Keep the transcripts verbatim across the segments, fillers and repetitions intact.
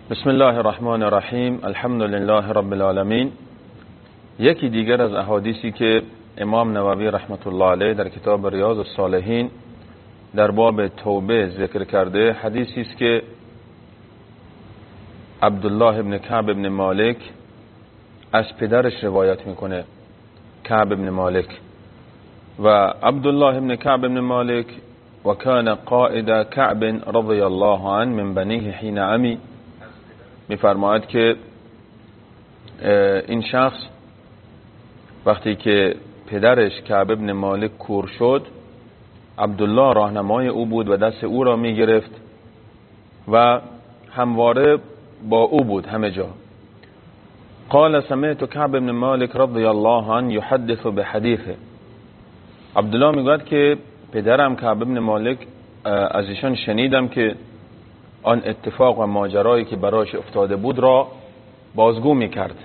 بسم الله الرحمن الرحیم. الحمد لله رب العالمین. یکی دیگر از احادیثی که امام نووی رحمت الله علیه در کتاب ریاض الصالحین در باب توبه ذکر کرده، حدیثی است که عبدالله ابن کعب ابن مالک از پدرش روایت میکنه، کعب ابن مالک. و عبدالله ابن کعب ابن مالک و کان قائد کعب رضی الله عنه من بنیه حین عمی، میفرماید که این شخص وقتی که پدرش کعب ابن مالک کور شد، عبدالله راهنمای او بود و دست او را میگرفت و همواره با او بود همه جا. قال سمعت کعب ابن مالک رضی الله عنه یحدث بحدیثه. عبدالله میگوید که پدرم کعب ابن مالک از ایشان شنیدم که آن اتفاق و ماجرایی که براش افتاده بود را بازگو میکرد.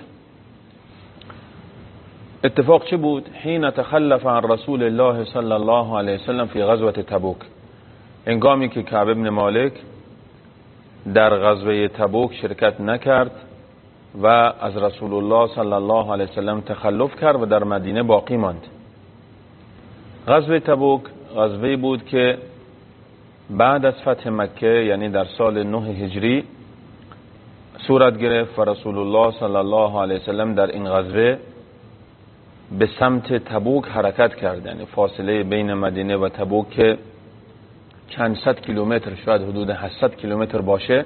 اتفاق چه بود؟ حین تخلف عن رسول الله صلی الله علیه وسلم فی غزوه تبوک، هنگامی که کعب ابن مالک در غزوه تبوک شرکت نکرد و از رسول الله صلی الله علیه وسلم تخلف کرد و در مدینه باقی ماند. غزوه تبوک غزوه بود که بعد از فتح مکه، یعنی در سال نه هجری صورت گرفت و رسول الله صلی الله علیه وسلم در این غزوه به سمت تبوک حرکت کرد. یعنی فاصله بین مدینه و تبوک که چند صد کیلومتر، شاید حدود هشتصد کیلومتر باشه،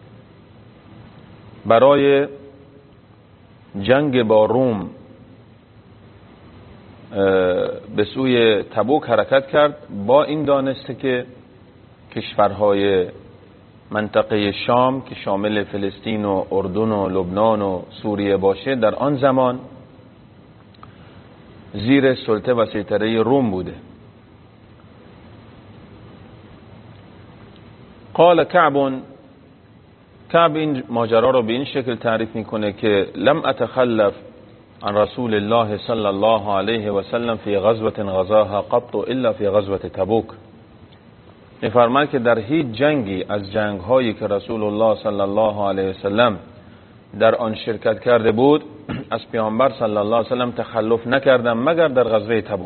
برای جنگ با روم به سوی تبوک حرکت کرد، با این دانسته که کشورهای منطقه شام که شامل فلسطین و اردن و لبنان و سوریه باشه، در آن زمان زیر سلطه و سیطره روم بوده. قال کعب، کعب این ماجرا رو به این شکل تعریف میکنه که لم اتخلف عن رسول الله صلی الله علیه و سلم فی غزوه غزاها قط الا فی غزوه تبوک. میفرماید که در هیچ جنگی از جنگ هایی که رسول الله صلی الله علیه و سلم در آن شرکت کرده بود، از پیامبر صلی الله علیه و سلم تخلف نکردم مگر در غزوه تبوک.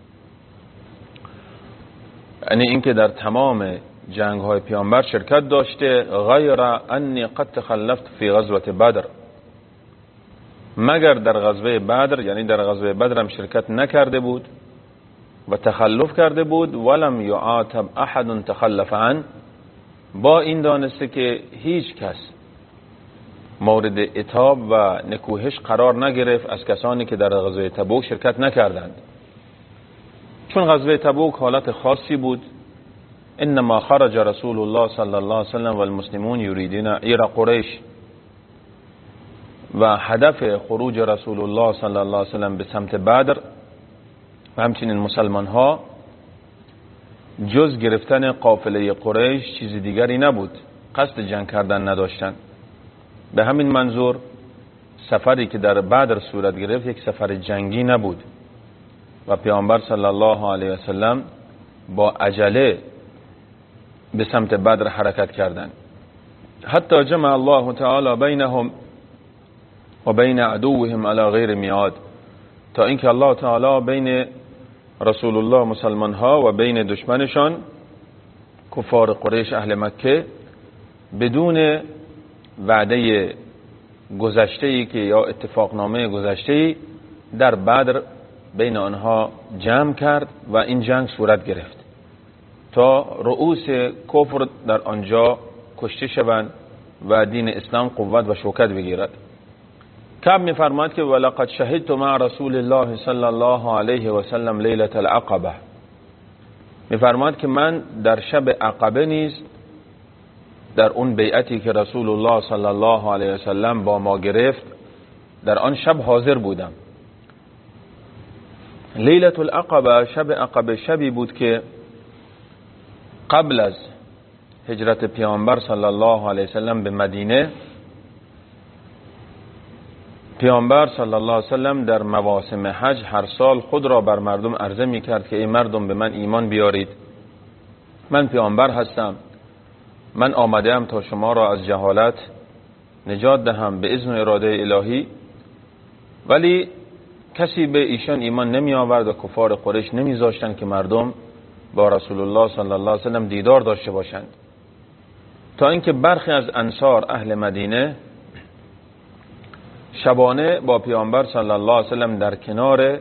یعنی اینکه در تمام جنگ های پیامبر شرکت داشته، غیر انی قد تخلفت فی غزوه بدر، مگر در غزوه بدر، یعنی در غزوه بدر هم شرکت نکرده بود و تخلف کرده بود. ولم یعاتب احد تخلف عن، با این دانسته که هیچ کس مورد عتاب و نکوهش قرار نگرفت از کسانی که در غزوه تبوک شرکت نکردند، چون غزوه تبوک حالت خاصی بود. انما خرج رسول الله صلی الله علیه وسلم والمسلمون یریدون عیر قریش، و هدف خروج رسول الله صلی الله علیه وسلم به سمت بدر و همچنین مسلمان ها جز گرفتن قافله قریش چیز دیگری نبود، قصد جنگ کردن نداشتند. به همین منظور سفری که در بدر صورت گرفت یک سفر جنگی نبود و پیامبر صلی الله علیه وسلم با عجله به سمت بدر حرکت کردند. حتی جمع الله تعالی بینهم و بین عدوهم علی غیر میعاد، تا اینکه الله تعالی بین رسول الله مسلمان ها و بین دشمنشان کفار قریش اهل مکه بدون وعده گذشته‌ای که یا اتفاقنامه گذشته‌ای در بدر بین آنها جمع کرد و این جنگ صورت گرفت تا رؤوس کفر در آنجا کشته شوند و دین اسلام قوت و شوکت بگیرد. کعب می‌فرماید که ولقد شهدت مع رسول الله صلی الله علیه و سلم لیلة العقبه، می‌فرماید که من در شب عقبه نیز در اون بیعتی که رسول الله صلی الله علیه و سلم با ما گرفت در آن شب حاضر بودم. لیلة العقبه، شب عقبه، شبی بود که قبل از هجرت پیامبر صلی الله علیه و سلم به مدینه، پیامبر صلی الله علیه و سلم در مواسم حج هر سال خود را بر مردم عرضه می کرد که ای مردم به من ایمان بیارید، من پیامبر هستم، من آمده ام تا شما را از جهالت نجات دهم به اذن و اراده الهی. ولی کسی به ایشان ایمان نمی آورد و کفار قریش نمی ذاشتند که مردم با رسول الله صلی الله علیه و سلم دیدار داشته باشند، تا اینکه برخی از انصار اهل مدینه شبانه با پیامبر صلی الله علیه و سلم در کنار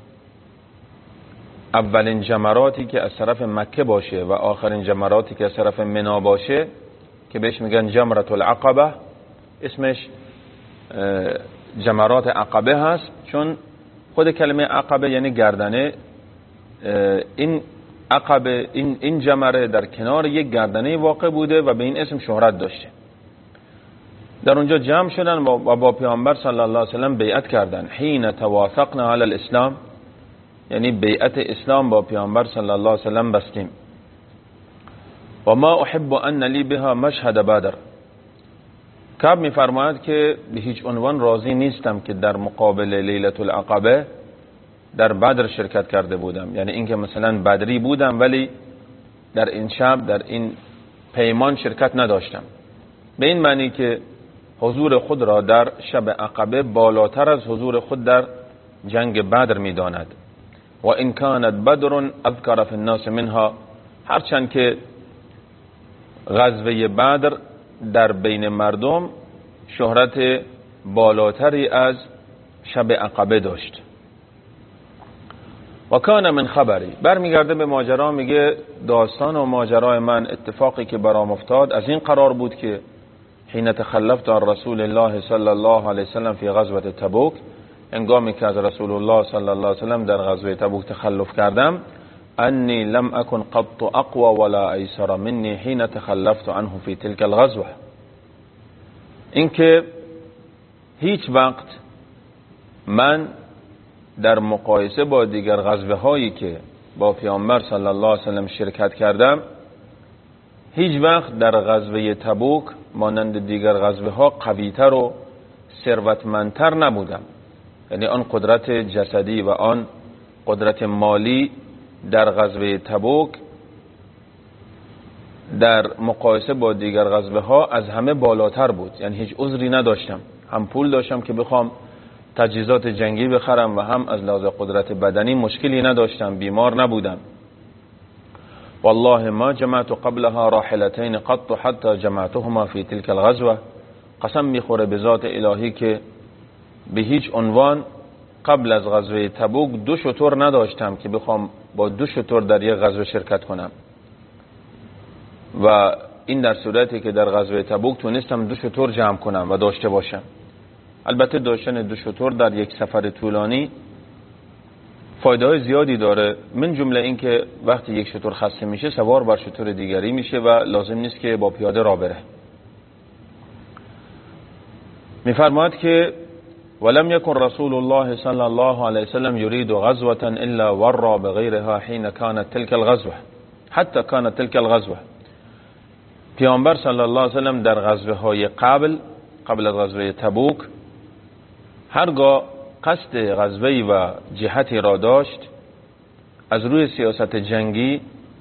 اولین جمراتی که از طرف مکه باشه و آخرین جمراتی که از طرف منا باشه که بهش میگن جمرة العقبه، اسمش جمرات عقبه هست چون خود کلمه عقبه یعنی گردنه. این عقبه این این جمره در کنار یک گردنه واقع بوده و به این اسم شهرت داشته. در اونجا جمع شدن و با پیامبر صلی الله علیه و سلم بیعت کردن. حین توافقنا علی الاسلام، یعنی بیعت اسلام با پیامبر صلی الله علیه و سلم بستیم. و ما احب ان لی بها مشهد بدر. کعب میفرماید که به هیچ عنوان راضی نیستم که در مقابل لیلة العقبه در بدر شرکت کرده بودم، یعنی اینکه مثلا بدری بودم ولی در این شب در این پیمان شرکت نداشتم، به این معنی که حضور خود را در شب عقبه بالاتر از حضور خود در جنگ بدر میداند. و این کانت بدر اذکر فی الناس منها، هرچند که غزوه بدر در بین مردم شهرت بالاتری از شب عقبه داشت. و کان من خبری، برمیگرده به ماجرا، میگه داستان و ماجرای من، اتفاقی که برام افتاد از این قرار بود که حین تخلفت عن رسول الله صلی الله علیه وسلم فی غزوه تبوک، هنگامی که از رسول الله صلی الله علیه وسلم در غزوه تبوک تخلف کردم، انی لم اکن قط اقوى ولا ایسر منی حین تخلفت عنه فی تلک الغزوه، اینکه هیچ وقت من در مقایسه با دیگر غزوه هایی که با پیامبر صلی الله علیه وسلم شرکت کردم، هیچ وقت در غزوه تبوک مانند دیگر غزوه ها قویتر و ثروتمندتر نبودم. یعنی آن قدرت جسدی و آن قدرت مالی در غزوه تبوک در مقایسه با دیگر غزوه ها از همه بالاتر بود. یعنی هیچ عذری نداشتم، هم پول داشتم که بخوام تجهیزات جنگی بخرم و هم از لحاظ قدرت بدنی مشکلی نداشتم، بیمار نبودم. والله ما جمعت قبلها راحلتين قط حتى جمعتهما في تلك الغزوه، قسم میخوره به ذات الهی که به هیچ عنوان قبل از غزوه تبوک دو شتر نداشتم که بخوام با دو شتر در یک غزوه شرکت کنم، و این در صورتی که در غزوه تبوک تونستم دو شتر جمع کنم و داشته باشم. البته داشتن دو شتر در یک سفر طولانی فایده های زیادی داره، من جمله این که وقتی یک شتر خسته میشه سوار بر شتر دیگری میشه و لازم نیست که با پیاده راه بره. میفرماید که ولم يكن رسول الله صلی الله علیه وسلم يريد غزوة الا ورى بغيرها حين كانت تلك الغزوه حتى كانت تلك الغزوه. پیامبر صلی الله علیه وسلم در غزوه های قبل قبل از غزوه تبوک هرگاه قصد غزوه‌ای و جهتی را داشت، از روی سیاست جنگی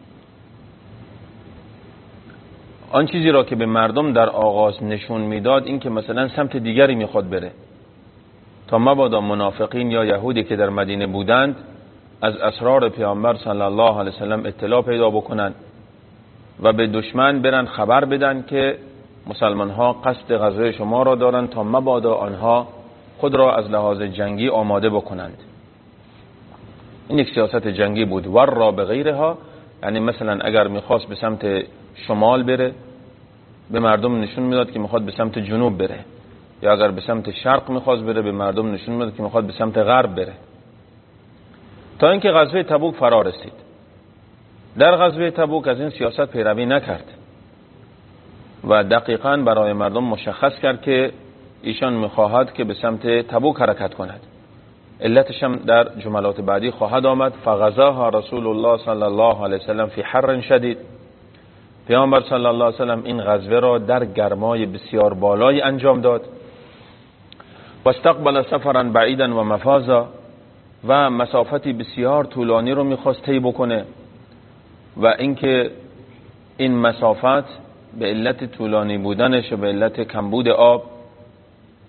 آن چیزی را که به مردم در آغاز نشون میداد این که مثلا سمت دیگری میخواد بره، تا مبادا منافقین یا یهودی که در مدینه بودند از اسرار پیامبر صلی الله علیه وسلم اطلاع پیدا بکنند و به دشمن برن خبر بدن که مسلمان ها قصد غزوه شما را دارند، تا مبادا آنها خود را از لحاظ جنگی آماده بکنند. این یک سیاست جنگی بود. ور را به غیرها، یعنی مثلا اگر میخواست به سمت شمال بره به مردم نشون میداد که میخواد به سمت جنوب بره، یا اگر به سمت شرق میخواست بره به مردم نشون میداد که میخواد به سمت غرب بره، تا اینکه غزوه تبوک فرا رسید. در غزوه تبوک از این سیاست پیروی نکرد و دقیقاً برای مردم مشخص کرد که ایشان میخواهد که به سمت تبوک حرکت کند. علتش هم در جملات بعدی خواهد آمد. فغزاها رسول الله صلی الله علیه وسلم فی حر شدید، پیامبر صلی الله علیه وسلم این غزوه را در گرمای بسیار بالای انجام داد. و استقبل سفرا بعیدا و مفازا، و مسافتی بسیار طولانی رو میخواست طی بکنه، و اینکه این مسافت به علت طولانی بودنش و به علت کمبود آب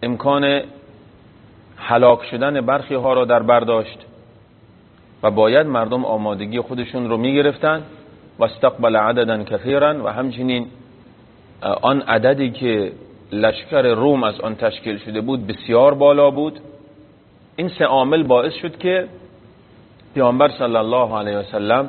امکان هلاک شدن برخی ها را در برداشت و باید مردم آمادگی خودشون رو می گرفتن و استقبل عددا کثیرا و همچنین آن عددی که لشکر روم از آن تشکیل شده بود بسیار بالا بود. این سه عامل باعث شد که پیامبر صلی الله علیه و سلم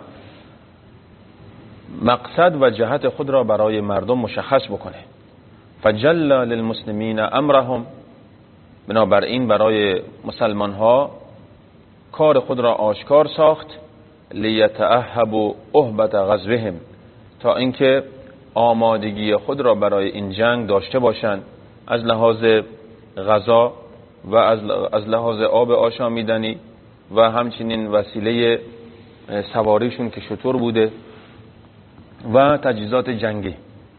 مقصد و جهت خود را برای مردم مشخص بکنه. فجل للمسلمین امرهم، بنابراین برای مسلمان ها کار خود را آشکار ساخت. لیتأهبوا اهبت غزوهم، تا اینکه آمادگی خود را برای این جنگ داشته باشند، از لحاظ غذا و از لحاظ آب آشامیدنی و همچنین وسیله سواریشون که شتر بوده و تجهیزات جنگی.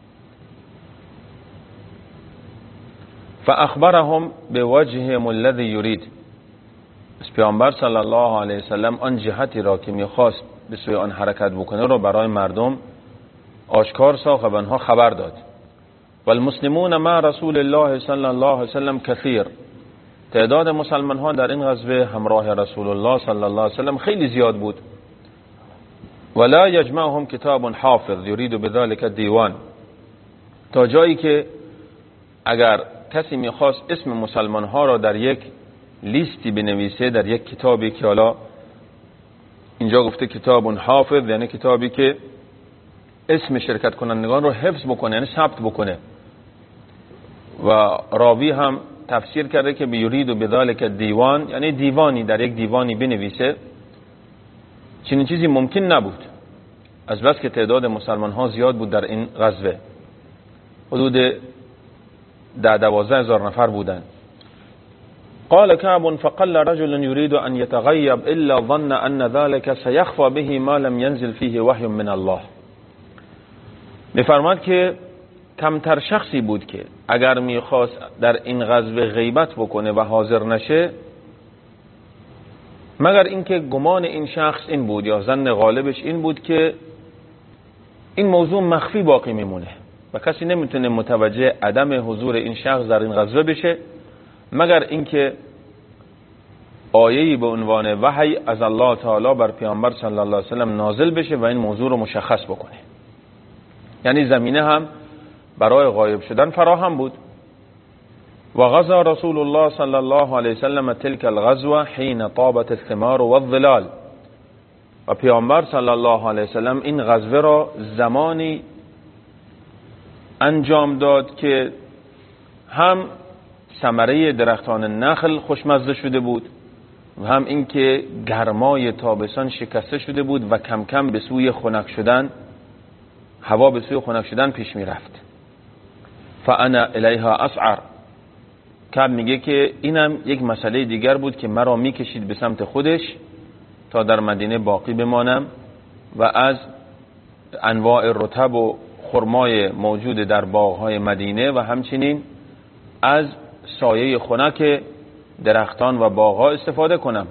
فاخبرهم بوجههم الذي يريد، پس پیامبر صلی الله علیه وسلم آن جهتی را که میخواست به سوی آن حرکت بکنه را برای مردم آشکار ساخت و آنها خبر داد. والمسلمون مع رسول الله صلی الله علیه وسلم کثیر، تعداد مسلمان ها در این غزوه همراه رسول الله صلی الله علیه وسلم خیلی زیاد بود. ولا یجمعهم کتاب حافظ یرید بذلك دیوان، تا جایی که اگر کسی میخواست اسم مسلمان ها را در یک لیستی بنویسه، در یک کتابی که حالا اینجا گفته کتاب حافظ، یعنی کتابی که اسم شرکت کنندگان رو حفظ بکنه، یعنی ثبت بکنه. و راوی هم تفسیر کرده که بیرید و بذالک دیوان، یعنی دیوانی، در یک دیوانی بنویسه. چنین چیزی ممکن نبود، از بس که تعداد مسلمان ها زیاد بود. در این غزوه حدود ده دوازده هزار نفر بودند. قال كعب فقل رجل يريد أن يتغيب إلا ظن أن ذلك سيخفى به ما لم ينزل فيه وحي من الله. می‌فرماد که کمتر شخصی بود که اگر میخواست در این غزوه غیبت بکنه و حاضر نشه، مگر اینکه گمان این شخص این بود یا ظن غالبش این بود که این موضوع مخفی باقی میمونه و کسی نمیتونه متوجه عدم حضور این شخص در این غزوه بشه، مگر اینکه آیه‌ای به عنوان وحی از الله تعالی بر پیامبر صلی الله علیه و سلم نازل بشه و این موضوع رو مشخص بکنه. یعنی زمینه هم برای غایب شدن فراهم بود. و غزا رسول الله صلی الله علیه و سلم تلك الغزوه حين طابت الثمار والظلال، و پیامبر صلی الله علیه و سلم این غزوه را زمانی انجام داد که هم ثمره درختان نخل خوشمزه شده بود و هم اینکه گرمای تابستان شکسته شده بود و کم کم به سوی خنک شدن، هوا به سوی خنک شدن پیش می رفت. فانا الیها اسعر، کعب میگه که اینم یک مسئله دیگر بود که مرا میکشید به سمت خودش تا در مدینه باقی بمانم و از انواع رطب و خرمای موجود در باغهای مدینه و همچنین از سایه خنک درختان و باغها استفاده کنم.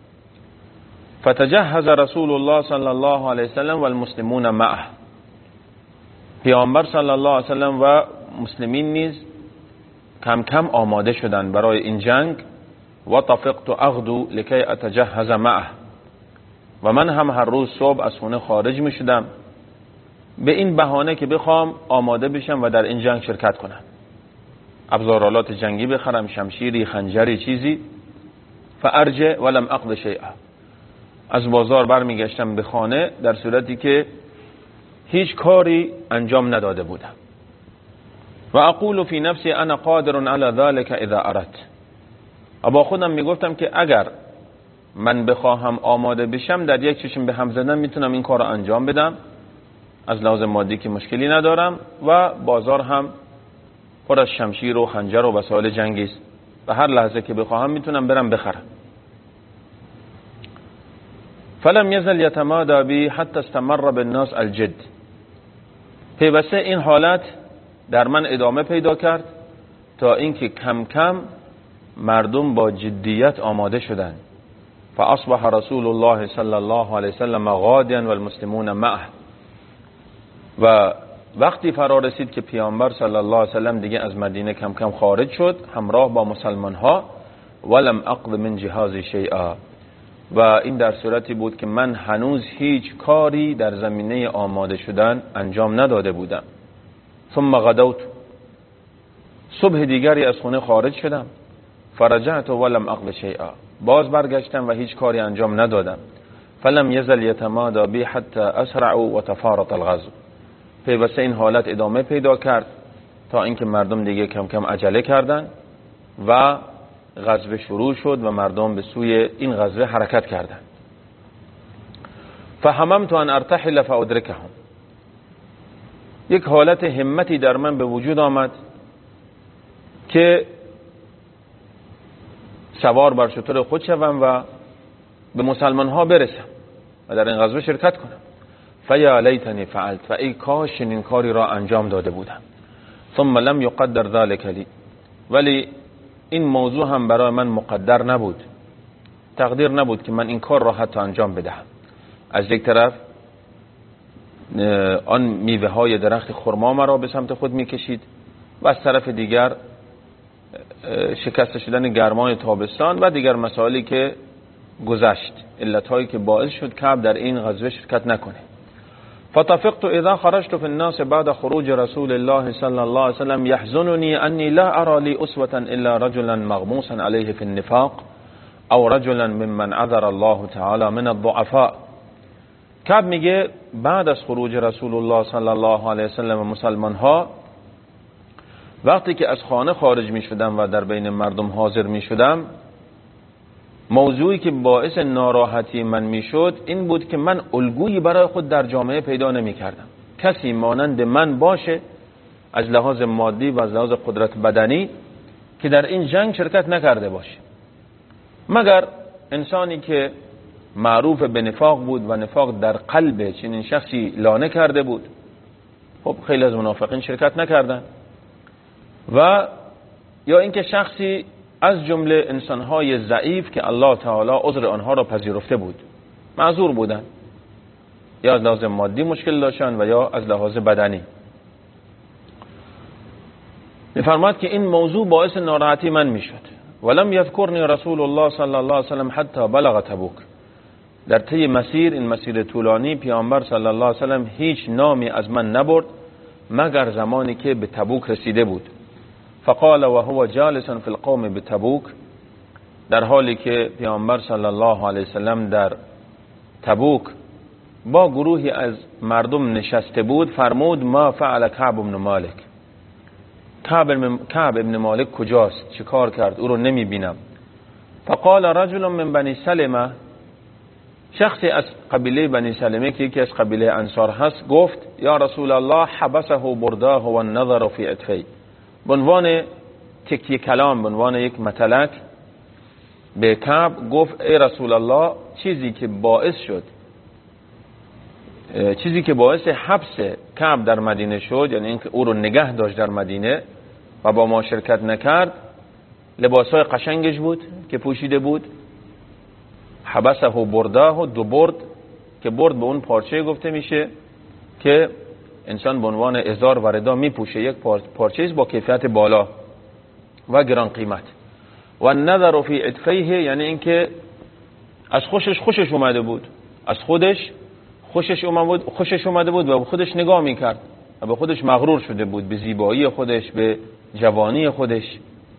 فتجهز رسول الله صلی الله علیه وسلم و المسلمون معه، پیامبر صلی الله علیه وسلم و مسلمین نیز کم کم آماده شدند برای این جنگ. و طفقت اغدو لکی اتجهز معه، و من هم هر روز صبح از خونه خارج می شدم به این بهانه که بخوام آماده بشم و در این جنگ شرکت کنم، ابزارالات جنگی بخرم، شمشیری، خنجری، چیزی. فارجع ولم اقض شیئا، از بازار برمیگشتم به خانه در صورتی که هیچ کاری انجام نداده بودم. و اقول فی نفسی انا قادر علی ذلك اذا اردت، و با خودم میگفتم که اگر من بخواهم آماده بشم در یک چشم به هم زدن میتونم این کار رو انجام بدم، از لحاظ مادی که مشکلی ندارم و بازار هم پر از شمشیر و خنجر و وسایل جنگی است و هر لحظه که بخواهم میتونم برم بخرم. فلم یزل یتمادى بی حتی استمر بالناس الجد، پیوسته این حالت در من ادامه پیدا کرد تا اینکه کم کم مردم با جدیت آماده شدند. فاصبح رسول الله صلی الله علیه وسلم غادیا والمسلمون معه، و وقتی فرا رسید که پیامبر صلی الله علیه و سلم دیگه از مدینه کم کم خارج شد همراه با مسلمان ها، ولم اقض من جهاز شیئا، و این در صورتی بود که من هنوز هیچ کاری در زمینه آماده شدن انجام نداده بودم. ثم غدوت، صبح دیگری از خونه خارج شدم. فرجعت ولم اقض شیئا، باز برگشتم و هیچ کاری انجام ندادم. فلم یزل یتمادى بی حتی اسرع و تفارط الغزو، پیوسته این حالت ادامه پیدا کرد تا اینکه مردم دیگه کم کم عجله کردند و غزوه شروع شد و مردم به سوی این غزوه حرکت کردند. فهممت ان ارتحل فادرکهم، یک حالت همتی در من به وجود آمد که سوار بر شتر خود شوم و به مسلمان ها برسم و در این غزوه شرکت کنم. فیا لیتنی فعلت، و ای کاش این کاری را انجام داده بودم. ثم لم یقدر ذلك لی، ولی این موضوع هم برای من مقدر نبود، تقدیر نبود که من این کار را حتی انجام بدهم. از یک طرف آن میوه های درخت خرما مرا به سمت خود میکشید و از طرف دیگر شکست شدن گرمای تابستان و دیگر مسائلی که گذشت، علتهایی که باعث شد کعب در این غزوه شرکت نکنه. فطفقت اذا خرجت في الناس بعد خروج رسول الله صلى الله عليه وسلم يحزنني اني لا ارى لي اسوة الا رجلا مغموسا عليه في النفاق او رجلا ممن عذر الله تعالى من الضعفاء. کعب میگه بعد از خروج رسول الله صلی الله علیه وسلم و مسلمان ها، وقتی که از خانه خارج می شدم و در بین مردم حاضر می شدم، موضوعی که باعث ناراحتی من می شد این بود که من الگویی برای خود در جامعه پیدا نمی کردم، کسی مانند من باشه از لحاظ مادی و از لحاظ قدرت بدنی که در این جنگ شرکت نکرده باشه، مگر انسانی که معروف به نفاق بود و نفاق در قلب چنین شخصی لانه کرده بود. خب خیلی از منافقین شرکت نکردن. و یا اینکه شخصی از جمله انسانهای ضعیف که الله تعالی عذر آنها را پذیرفته بود، معذور بودن، یا از لحاظ مادی مشکل داشتن و یا از لحاظ بدنی. می‌فرماد که این موضوع باعث ناراحتی من میشد. ولم یذکرنی رسول الله صلی الله علیه وسلم حتی بلغ تبوک، در طی مسیر، این مسیر طولانی، پیامبر صلی الله علیه وسلم هیچ نامی از من نبرد مگر زمانی که به تبوک رسیده بود. فقال و هو جالسا فی القوم بتبوک، در حالی که پیامبر صلی الله علیه وسلم در تبوک با گروهی از مردم نشسته بود، فرمود ما فعل کعب بن مالک، کعب ابن مالک کجاست، چه کار کرد، او رو نمی بینم. فقال رجل من بنی سلمه، شخصی از قبیله بنی سلمه که یکی از قبیله انصار هست گفت یا رسول الله حبسه برداه و النظر فی عطفی، به عنوان تکیه کلام، به عنوان یک متلک به کعب گفت ای رسول الله، چیزی که باعث شد چیزی که باعث حبس کعب در مدینه شد، یعنی اینکه او رو نگه داشت در مدینه و با ما شرکت نکرد، لباسای قشنگش بود که پوشیده بود. حبسه برداه، دو برد که برد به اون پارچه گفته میشه که انسان به عنوان ازار و ردا میپوشه، یک پارچه با کیفیت بالا و گران قیمت. و نظر فی عطفیه، یعنی اینکه از خوشش خوشش اومده بود، از خودش خوشش اومده بود خوشش اومده بود و به خودش نگاه میکرد و به خودش مغرور شده بود، به زیبایی خودش، به جوانی خودش.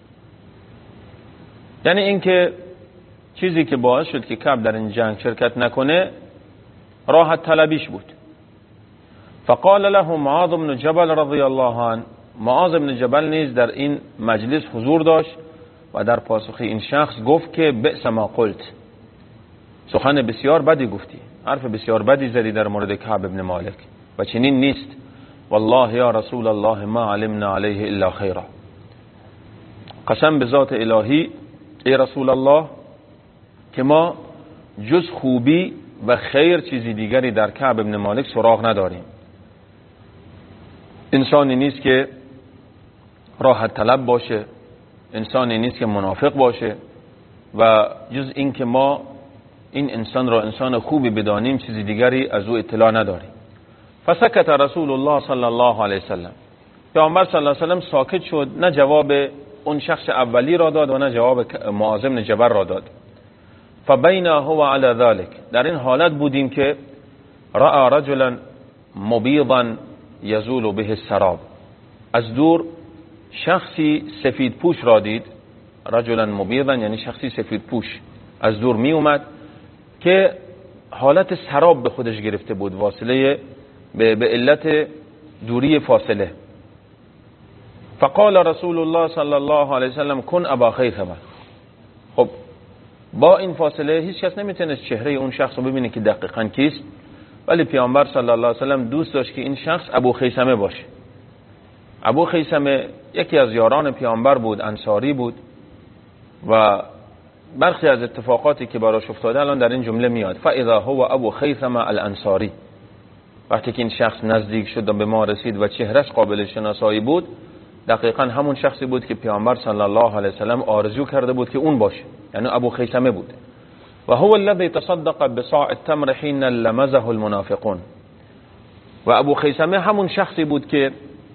یعنی اینکه چیزی که باعث شد که کعب در این جنگ شرکت نکنه راحت طلبیش بود. فقال له معاذ بن جبل رضی الله عنه، معاذ بن جبل نیز در این مجلس حضور داشت و در پاسخ این شخص گفت که بئس ما قلت، سخن بسیار بدی گفتی، حرف بسیار بدی زدی در مورد کعب ابن مالک و چنین نیست. والله یا رسول الله ما علمنا علیه الا خیرا، قسم به ذات الهی ای رسول الله که ما جز خوبی و خیر چیزی دیگری در کعب ابن مالک سراغ نداریم. انسانی نیست که راحت طلب باشه، انسانی نیست که منافق باشه و جز این که ما این انسان را انسان خوبی بدانیم چیزی دیگری از او اطلاع نداریم. فسکت رسول الله صلی الله علیه وسلم. پیامبر صلی الله علیه وسلم ساکت شد، نه جواب اون شخص اولی را داد و نه جواب معاذ بن جبل را داد. فبین هو علی ذلك، در این حالت بودیم که رأى رجلا مبیضا یزول به السراب، از دور شخصی سفید پوش را دید. رجلا مبیضا یعنی شخصی سفید پوش از دور می اومد که حالت سراب به خودش گرفته بود، واصله به, به علت دوری فاصله. فقال رسول الله صلی الله علیه وسلم کن ابا خیثمه. خب با این فاصله هیچ کس نمیتونست چهره اون شخص رو ببینه که دقیقاً کیست، ولی پیامبر صلی الله علیه وسلم دوست داشت که این شخص ابو خیثمه باشه. ابو خیثمه یکی از یاران پیامبر بود، انصاری بود و برخی از اتفاقاتی که براش افتاده الان در این جمله میاد. فاذا هو ابو خیثمه الانصاری، وقتی که این شخص نزدیک شد و به ما رسید و چهرش قابل شناسایی بود، دقیقاً همون شخصی بود که پیامبر صلی الله علیه وسلم آرزو کرده بود که اون باشه، یعنی ابو خیثمه بود. و هو الذي تصدق بصاع التمر حين لمزه المنافقون. و ابو خیثمه همون شخصی بود که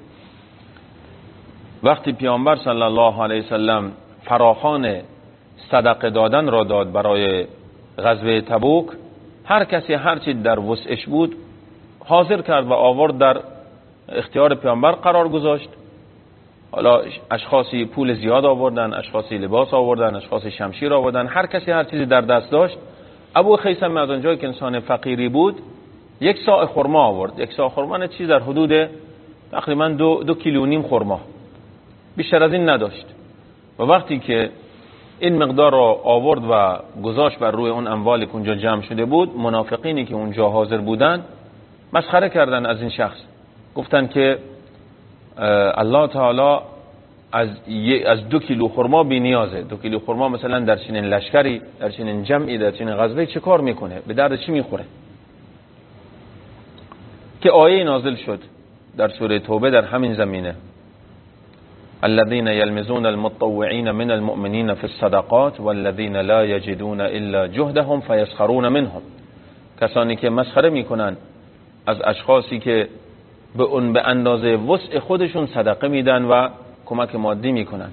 وقتی پیامبر صلی الله علیه وسلم فراخوان صدقه دادن را داد برای غزوه تبوک، هر کسی هر چی در وسعش بود حاضر کرد و آورد در اختیار پیامبر قرار گذاشت. حالا اشخاصی پول زیاد آوردن، اشخاصی لباس آوردن، اشخاصی شمشیر آوردن، هر کسی هر چیزی در دست داشت. ابو خیثمه از اونجایی که انسان فقیری بود یک صاع خرما آورد. یک صاع خرما نه چیز در حدود تقریبا دو, دو کیلو و نیم خرما، بیشتر از این نداشت. و وقتی که این مقدار را آورد و گذاشت بر روی اون اموالی که اونجا جمع شده بود، منافقینی که اونجا حاضر بودن مسخره کردن از این شخص، گفتن که الله تعالی از از دو کیلو خرما بی نیازه. دو کیلو خرما مثلا در چنین لشکری، در چنین جمعی، در چنین غزوه چه کار میکنه؟ به درد چی میخوره؟ که آیه نازل شد در سوره توبه در همین زمینه: الذين يلمزون المتطوعين من المؤمنين في الصدقات والذين لا يجدون الا جهدهم فيسخرون منهم. کسانی که مسخره میکنن از اشخاصی که به اون به اندازه وسع خودشون صدقه میدن و کمک مادی میکنن.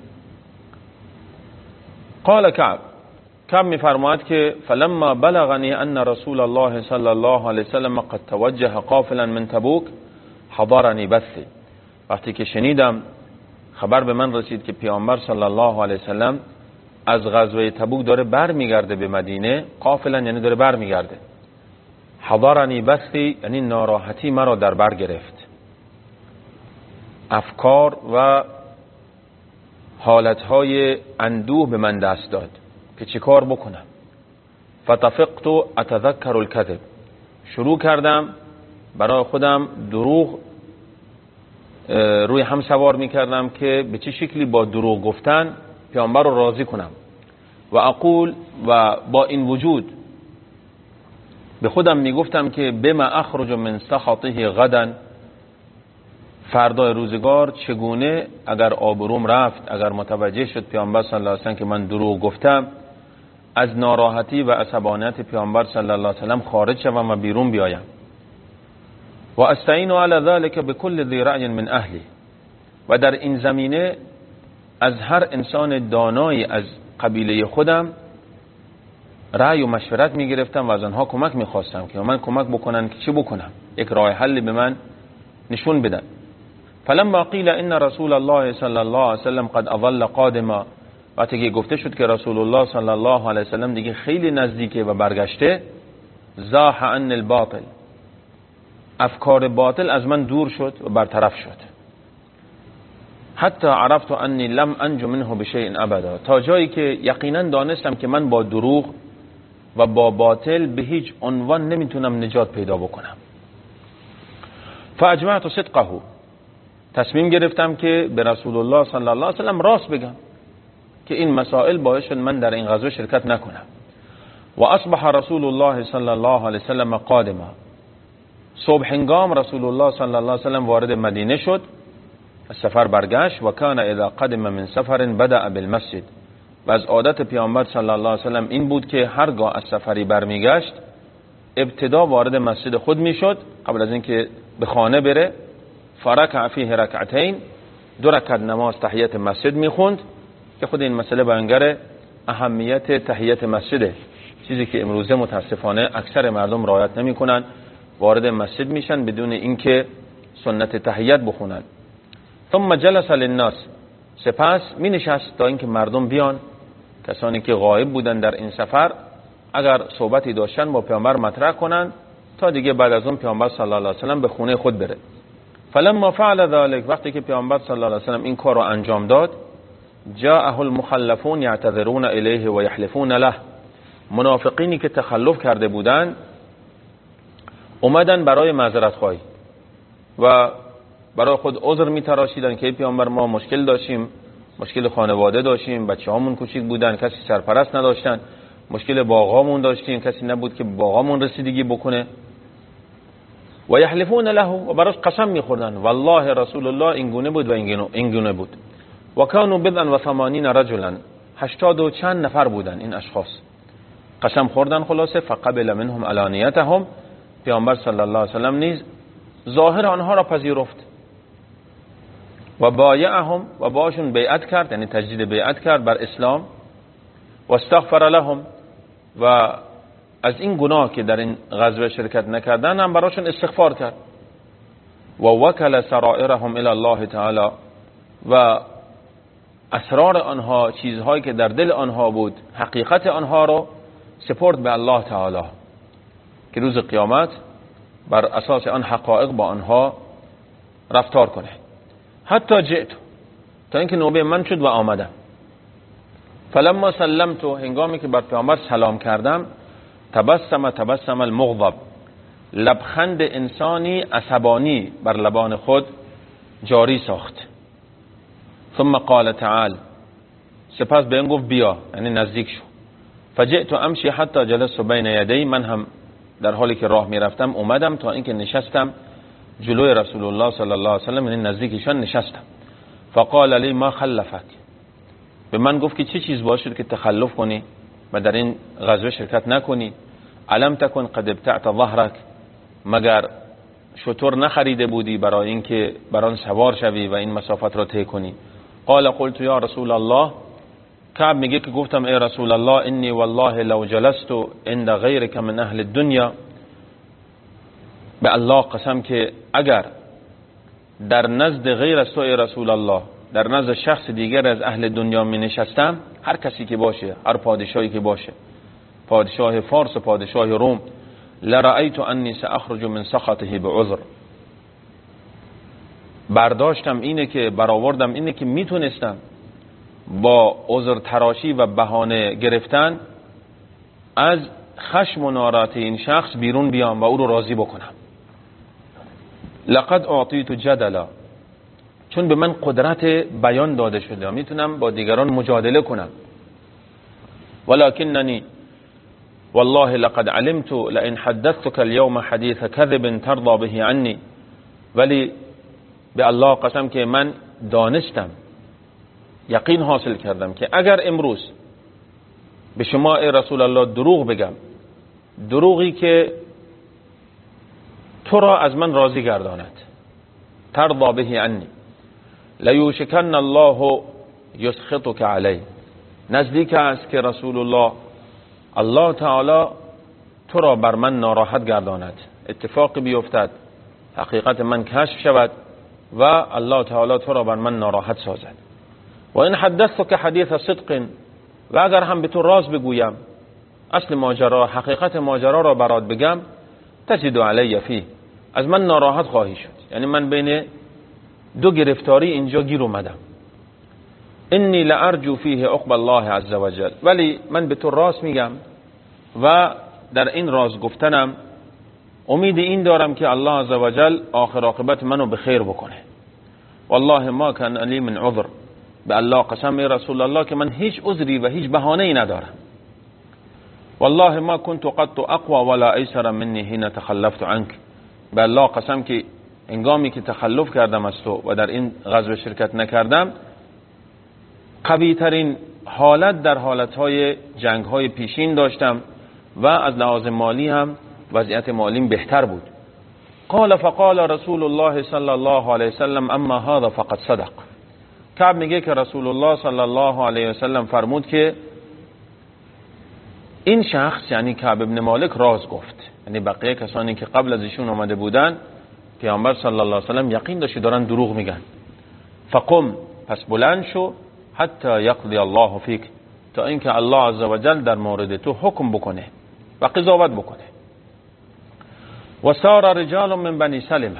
قال کعب، کعب میفرماید که فلما بلغني ان رسول الله صلی الله علیه وسلم قد توجه قافلا من تبوک حضرني بثی. وقتی که شنیدم، خبر به من رسید که پیامبر صلی الله علیه وسلم از غزوه تبوک داره برمیگرده به مدینه، قافلا یعنی داره برمیگرده، حضرني بثی یعنی ناراحتی مرا در بر گرفت، افکار و حالتهای اندوه به من دست داد که چه کار بکنم. فتفقت اتذکر الکذب، شروع کردم برای خودم دروغ روی هم سوار میکردم که به چه شکلی با دروغ گفتن پیامبر رو راضی کنم. و اقول، و با این وجود به خودم میگفتم که بما اخرج من سخطه غدا، فردای روزگار چگونه اگر آبروم رفت، اگر متوجه شد پیامبر صلی الله علیه و سلم که من دروغ گفتم، از ناراحتی و عصبانیت پیامبر صلی الله علیه و سلم خارج شوم و بیرون بیایم. و استعین علی ذلک بكل ذی رأی من اهلی، و در این زمینه از هر انسان دانایی از قبیله خودم رأی و مشورت می گرفتم و از آنها کمک می خواستم که من کمک بکنن که چه بکنم، یک راه حل به من نشون بدن. فلما قیل ان رسول الله صلی الله علیه وسلم قد اظل قادما، وقتی که گفته شد که رسول الله صلی الله علیه وسلم دیگه خیلی نزدیکه و برگشته، زاح عن الباطل، افکار باطل از من دور شد و برطرف شد. حتی عرفت انی لم انجو منه بشیء ابدا، تا جایی که یقینا دانستم که من با دروغ و با باطل به هیچ عنوان نمیتونم نجات پیدا بکنم. فاجمعت صدقه، تصمیم گرفتم که به رسول الله صلی الله علیه وسلم راست بگم که این مسائل باعث شد من در این غزوه شرکت نکنم. و اصبح رسول الله صلی الله علیه وسلم قادما، صبح هنگام رسول الله صلی الله علیه وسلم وارد مدینه شد، از سفر برگشت. و کان اذا قدم من سفر بدأ بالمسجد، و از عادت پیامبر صلی الله علیه وسلم این بود که هرگاه از سفری برمیگشت ابتدا وارد مسجد خود میشد قبل از اینکه به خانه بره، فرکع فیه رکعتین، دو رکعت نماز تحیت مسجد میخوند که خود این مسئله بیانگر اهمیت تحیت مسجده، چیزی که امروزه متاسفانه اکثر مردم رعایت نمیکنن، وارد مسجد میشن بدون اینکه سنت تحیت بخونن. ثم جلس للناس، سپس می نشست تا اینکه مردم بیان، کسانی که غایب بودن در این سفر اگر صحبتی داشتن با پیامبر مطرح کنن تا دیگه بعد از اون پیامبر صلی الله علیه و سلم به خونه خود بره. فلما فعل ذلك، وقتی که پیامبر صلی الله علیه و سلم این کار رو انجام داد، جاءه المخلفون یعتذرون الیه و یحلفون له، منافقینی که تخلف کرده بودند اومدن برای معذرت خواهی و برای خود عذر میتراشیدن که پیامبر ما مشکل داشتیم، مشکل خانواده داشتیم، بچه‌هامون کوچیک بودن، کسی سرپرست نداشتن، مشکل باغامون داشتیم، کسی نبود که باغامون رسیدگی بکنه. و یحلفون له، و براش قسم میخوردن والله رسول الله اینگونه بود و اینگونه بود. و کانوا بضعا و ثمانین رجلا، هشتاد و چند نفر بودن این اشخاص. قسم خوردن خلاصه. فقبل منهم علانیتهم، پیامبر صلی الله علیه و سلم نیز ظاهر آنها را پذیرفت. و بایعهم، و باشون بیعت کرد، یعنی تجدید بیعت کرد بر اسلام. و استغفر لهم، و از این گناه که در این غزوه شرکت نکردن هم براشون استغفار کرد. و وکل سرائرهم الی الله تعالی، و اسرار آنها، چیزهایی که در دل آنها بود، حقیقت آنها رو سپرد به الله تعالی که روز قیامت بر اساس آن حقایق با آنها رفتار کنه. حتی جئت، تا اینکه نوبه من شد و آمدم. فلما سلمت، هنگامی که بر پیامبر سلام کردم، تبسم تبسم المغضب، لبخند انسانی عصبانی بر لبان خود جاری ساخت. ثم قال تعال، سپس به این گفت بیا، یعنی نزدیک شو. فجئت امشی حتی جلست بین یدی، من هم در حالی که راه میرفتم اومدم تا اینکه نشستم جلوی رسول الله صلی الله علیه و سلم، یعنی نزدیکشان نشستم. فقال لی ما خلفک، به من گفت که چه چیز باشد که تخلف کنی و در این غزوه شرکت نکنی؟ علم تکن قد ابتعت ظهرک، مگر شتر نخریده بودی برای اینکه بر آن سوار شوی و این مسافت را طی کنی؟ قال قلت یا رسول الله، کعب میگه که گفتم ای رسول الله، انی والله لو جلست عند غیرک من اهل الدنیا، به الله قسم که اگر در نزد غیر از تو ای رسول الله، در نزد شخص دیگر از اهل دنیا می نشستم، هر کسی که باشه، هر پادشاهی که باشه، پادشاه فارس و پادشاه روم، لرأیت انی سأخرج من سخطه بعذر، برداشتم اینه که برآوردم اینه که میتونستم با عذر تراشی و بهانه گرفتن از خشم و ناراحتی این شخص بیرون بیام و او رو راضی بکنم. لقد اعطیت جدلا، چون به من قدرت بیان داده شده، میتونم با دیگران مجادله کنم. ولكنني والله لقد علمت لئن حدثتك اليوم حديث كذب ترضى به عني، ولی به الله قسم که من دانستم، یقین حاصل کردم که اگر امروز به شما ای رسول الله دروغ بگم، دروغی که تو را از من راضی گرداند، ترضى به عنی، لیوشکن الله یسخطک علی، نزدیک است که رسول الله الله تعالی تو را بر من ناراحت گرداند، اتفاق بیفتد، حقیقت من کشف شود و الله تعالی تو را بر من ناراحت سازد. و این حدثتک حدیث صدق، و اگر هم به تو راز بگویم، اصل ماجرا، حقیقت ماجرا را برات بگم، تجد علی فیه، از من ناراحت خواهی شد. یعنی من بین دو گرفتاری اینجا گیر اومدم. انی لارجو فیه عقب الله عز وجل، ولی من به تو راست میگم و در این راز گفتنم امید این دارم که الله عز وجل آخر عاقبت منو به خیر بکنه. والله ما کان لی من عذر، به الله قسم ای رسول الله که من هیچ عذری و هیچ بهانه‌ای ندارم. والله ما كنت قط اقوى ولا ایسر مني حين تخلفت عنك، به الله قسم که انگامی که تخلف کردم از تو و در این غزوه شرکت نکردم، قوی ترین حالت در حالتهای جنگ های پیشین داشتم و از لحاظ مالی هم وضعیت مالیم بهتر بود. قال فقال رسول الله صلی الله علیه وسلم اما هذا فقد صدق. کعب میگه که رسول الله صلی الله علیه وسلم فرمود که این شخص یعنی کعب ابن مالک راز گفت. یعنی بقیه کسانی که قبل از ایشون آمده بودن پیامبر صلی الله علیه وسلم یقین داشت دارن دروغ میگن. فقم، پس بلند شو، حتی یقضی الله فیک، تا اینکه الله عزوجل در مورد تو حکم بکنه و قضاوت بکنه. و سار رجال من بنی سلمه،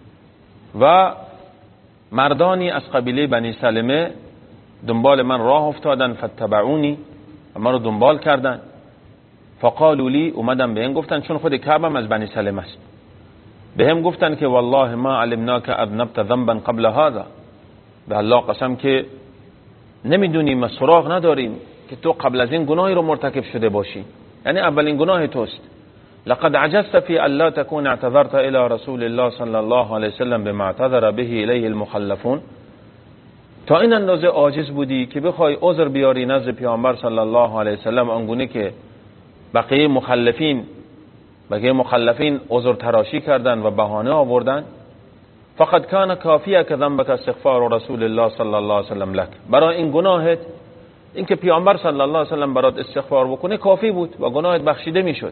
و مردانی از قبیله بنی سلمه دنبال من راه افتادن، فتبعونی، و من رو دنبال کردن. فقالوا لی، اومدن به این گفتن، چون خود کعبم از بنی سلمه است، به هم گفتن که والله ما علمناک اذنبت ذنبا قبل هذا، به الله قسم که نمیدونیم و سراغ نداریم که تو قبل از این گناهی رو مرتکب شده باشی، یعنی اولین گناه توست. لقد عجزت فی الا تكون اعتذرت الى رسول الله صلی الله علیه وسلم بما اعتذر به الیه المخلفون، تا این اندازه عاجز بودی که بخوای عذر بیاری نزد پیامبر صلی الله علیه وسلم آنگونه که بقیه مخلفین بقیه مخلفین عذر تراشی کردن و بهانه آوردن. فقد کان کافیه که ذنبک استغفار رسول الله صلی الله علیه وسلم لک، برای این گناهت اینکه پیامبر صلی الله علیه وسلم برات استغفار بکنه کافی بود و گناهت بخشیده میشد.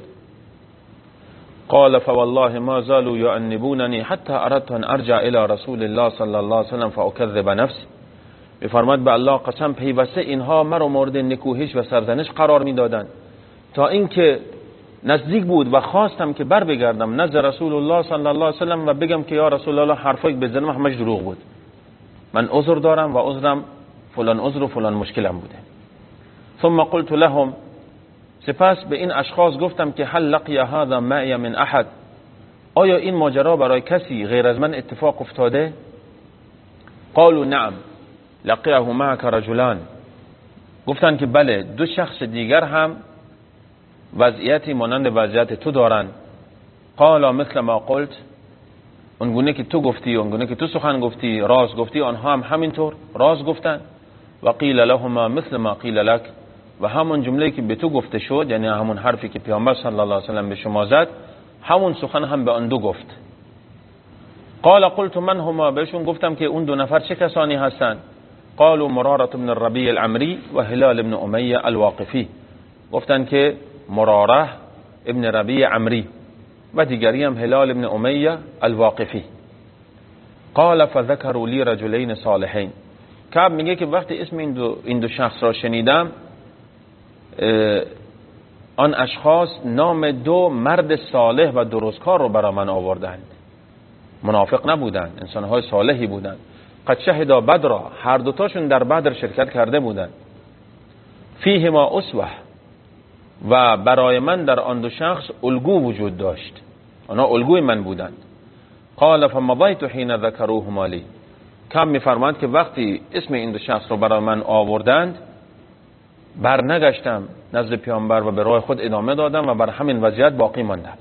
قال فوالله ما زالوا يعنبونني حتى اردت ان ارجع الى رسول الله صلی الله علیه وسلم فاكذب نفسي. بفرماد به الله قسم پیوسته اینها مرا مورد نکوهش و سرزنش قرار میدادند تا اینکه نزدیک بود و خواستم که بر بگردم نزد رسول الله صلی الله علیه وسلم و بگم که یا رسول الله حرفایی که بزنم همش دروغ بود، من عذر دارم و عذرم فلان عذر و فلان مشکلم بوده. ثم قلت لهم، سپس به این اشخاص گفتم که هل لقی هذا معي من احد، آیا این ماجرا برای کسی غیر از من اتفاق افتاده؟ قالوا نعم لقیه معك رجلان، گفتن که بله، دو شخص دیگر هم وضعیتی مانند وضعیت تو دارن. قال مثل ما قلت، اونگونه که تو گفتی، اونگونه که تو سخن گفتی، راز گفتی، آنها هم همینطور راز گفتن. و قیل لهما مثل ما قیل لك، و همون جمله که به تو گفته شد، یعنی همون حرفی که پیامبر صلی الله علیه وسلم به شما زد، همون سخن هم به آن دو گفت. قال قلت من هما، بهشون گفتم که اون دو نفر چه کسانی هستند؟ قالوا مرارة بن الربيع العمری و هلال بن امیه الواقفی، گفتن که مراره ابن ربیع عمری و دیگری هم هلال ابن امیه الواقفی. قال فذكروا لي رجلين صالحين، کعب میگه که وقتی اسم این دو, این دو شخص را شنیدم، آن اشخاص نام دو مرد صالح و درستکار رو برای من آوردند. منافق نبودند، انسانهای صالحی بودند. قد شهدا بدر، هر دوتاشون در بدر شرکت کرده بودند. فیهما اسوه، و برای من در آن دو شخص الگو وجود داشت، آنها الگوی من بودند. قال فمضیت حین ذکروهما لی، کم میفرماند که وقتی اسم این دو شخص رو برای من آوردند برنگشتم نزد پیامبر و به راه خود ادامه دادم و بر همین وضعیت باقی ماندم.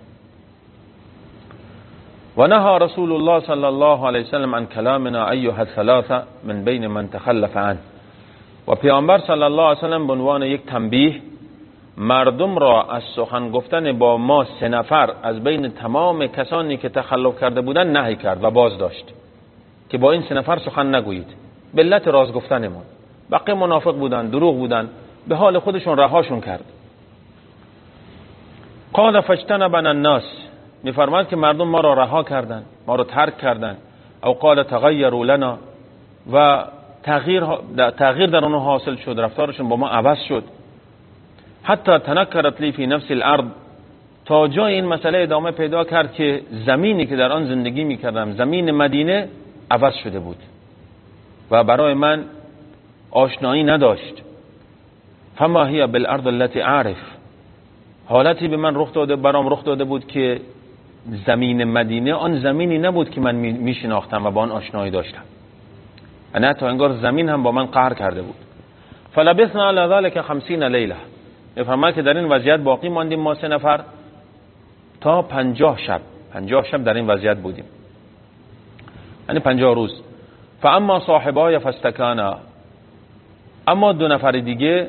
و نهى رسول الله صلی الله علیه وسلم عن کلامنا ایها الثلاثه من بین من تخلف عنه، و پیامبر صلی الله علیه وسلم به عنوان یک تنبیه مردم را از سخن گفتن با ما سه نفر از بین تمام کسانی که تخلف کرده بودند نهی کرد و باز داشت که با این سه نفر سخن نگویید، به علت راز گفتنمون. بقیه منافق بودند، دروغ بودند، به حال خودشون رهاشون کرد. قال فاجتنبنا الناس، میفرماید که مردم ما را رها کردند، ما را ترک کردند. او قال تغیروا لنا، و تغییر تغییر در اونها حاصل شد، رفتارشون با ما عوض شد. حتی تنکرت لی فی نفس الارض، تا جای این مسئله ادامه پیدا کرد که زمینی که در آن زندگی میکردم، زمین مدینه، عوض شده بود و برای من آشنایی نداشت. فما هی بالارض التي اعرف، حالتی به من رخ داده برام رخ داده بود که زمین مدینه آن زمینی نبود که من میشناختم و با آن آشنایی داشتم، نه تا انگار زمین هم با من قهر کرده بود. فلبثنا علی ذلك خمسین لیله، میفرماید که در این وضعیت باقی ماندیم ما سه نفر تا پنجاه شب، پنجاه شب در این وضعیت بودیم، یعنی پنجاه روز. فاما صاحبای فاستکانا، اما دو نفر دیگه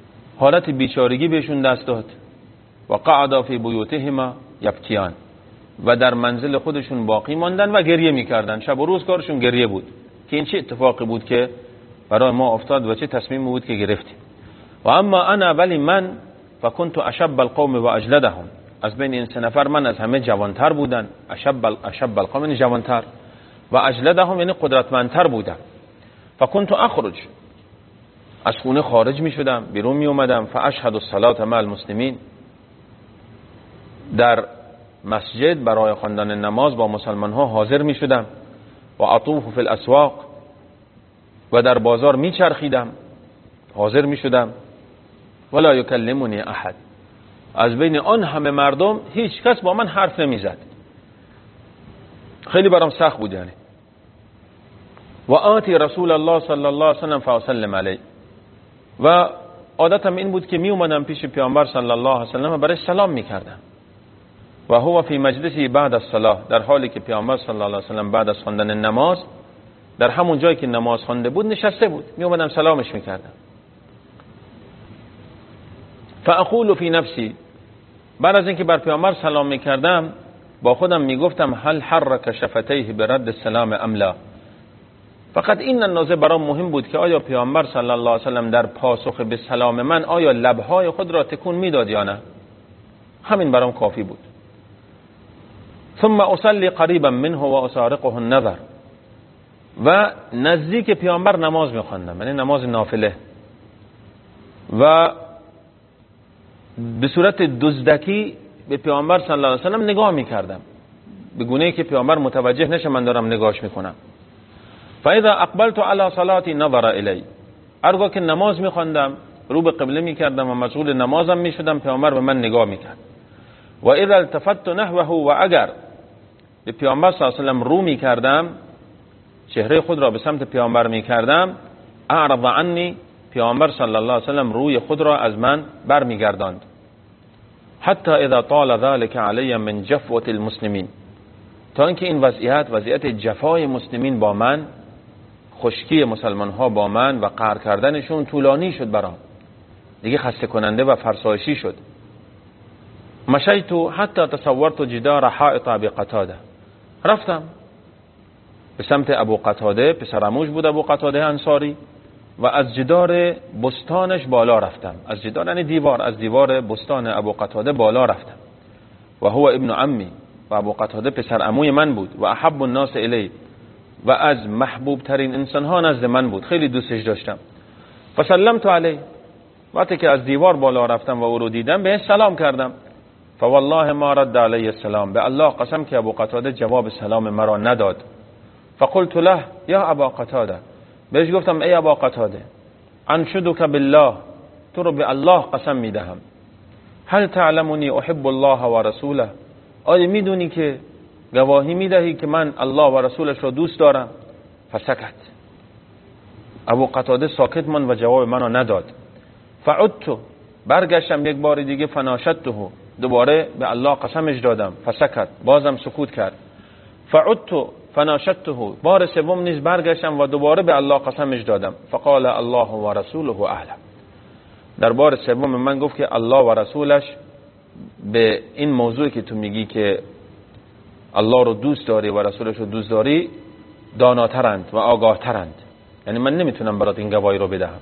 حالت بیچارگی بهشون دست داد. و قعدا فی بیوتهما یبکیان، و در منزل خودشون باقی ماندن و گریه میکردن. شب و روز کارشون گریه بود که این چه اتفاقی بود که برای ما افتاد و چه تصمیمی بود که گرفتیم. و اما انا، ولی من، فکنت اشب القوم و اجلدهم، از بین این سه نفر من از همه جوانتر بودن. اشب اشب القوم یعنی جوانتر، و اجلدهم یعنی قدرتمندتر بودم. فکنت اخرج، از خونه خارج می شدم، بیرون می اومدم. فاشهد الصلاه مع المسلمین، در مسجد برای خواندن نماز با مسلمان ها حاضر می شدم. و اطوف فی الاسواق، و در بازار می چرخیدم، حاضر می شدم. ولا یکلمنی احد، از بین آن همه مردم هیچ کس با من حرف نمی زد. خیلی برام سخت بود یعنی. و آتی رسول الله صلی الله علیه و سلم فاسلم علیه، و عادتم این بود که می اومدم پیش پیامبر صلی الله علیه و سلم برای سلام میکردم. و هو فی مجلسی بعد الصلاه، در حالی که پیامبر صلی الله علیه و سلم بعد از خواندن نماز در همون جایی که نماز خوانده بود نشسته بود، می اومدم سلامش میکردم. فاقول فی نفسی، بعد از اینکه بر پیامبر سلام میکردم با خودم میگفتم هل حرک شفتیه برد السلام ام لا. فقط این اندازه برام مهم بود که آیا پیامبر صلی الله علیه و سلم در پاسخ به سلام من آیا لبهای خود را تکون میداد یا نه. همین برام کافی بود. ثم اصلي قریبا منه و اسارقه النظر، و نزدیک پیامبر نماز میخواندم، یعنی نماز نافله، و به صورت دزدکی به پیامبر صلی الله علیه و سلم نگاه میکردم، به گونه‌ای که پیامبر متوجه نشه من دارم نگاهش میکنم. فاذا اقبلت على صلاتي نظر الی، هرگاه که نماز میخواندم رو به قبله میکردم و مشغول نمازم میشدم، پیامبر به من نگاه میکرد. و اذا التفت نحوه، و اگر به پیامبر صلی الله علیه و سلم رو میکردم، چهره خود را به سمت پیامبر میکردم، اعرض عنی، پیامبر صلی الله علیه و سلم روی خود را از من برمیگرداند. حتی اذا طال ذلك علی من جفوة المسلمین، تا اینکه این وضعیت وضعیت جفای مسلمین با من، خشکی مسلمان ها با من و قهر کردنشون طولانی شد برام، دیگه خسته کننده و فرسایشی شد. مشیت حتی تصورت جدار حائط ابی قتاده، رفتم به سمت ابو قتاده، پسرعموش بود ابو قتاده انصاری، و از جدار بستانش بالا رفتم. از جدار یعنی دیوار، از دیوار بستان ابو قتاده بالا رفتم. و هو ابن عمی، و ابو قتاده پسر عموی من بود. و احب الناس الی، و از محبوب ترین انسان ها نزد من بود، خیلی دوستش داشتم. فسلمت علیه، وقتی که از دیوار بالا رفتم و او رو دیدم به سلام کردم. فوالله ما رد علی السلام، به الله قسم که ابو قتاده جواب سلام مرا نداد. فقلت له یا ابا قتاده، بهش گفتم ای ابا قتاده، انشدک بالله، تو رو به الله قسم میدهم، هل تعلمنی احب الله و رسوله، آیا میدونی که گواهی میدهی که من الله و رسولش را دوست دارم؟ فسکت، ابو قتاده ساکت من و جواب منو نداد. فعدت، برگشتم یک بار دیگه، فناشدته، دوباره به الله قسمش دادم. فسکت، بازم سکوت کرد. فعدت فناشدته، بار سوم نیز برگشتم و دوباره به الله قسمش دادم. فقال الله و رسوله اعلم، در بار سوم من گفت که الله و رسولش به این موضوعی که تو میگی که الله رو دوست داری و رسولش رو دوست داری داناترند و آگاهترند، یعنی من نمیتونم برات این گواهی رو بدهم.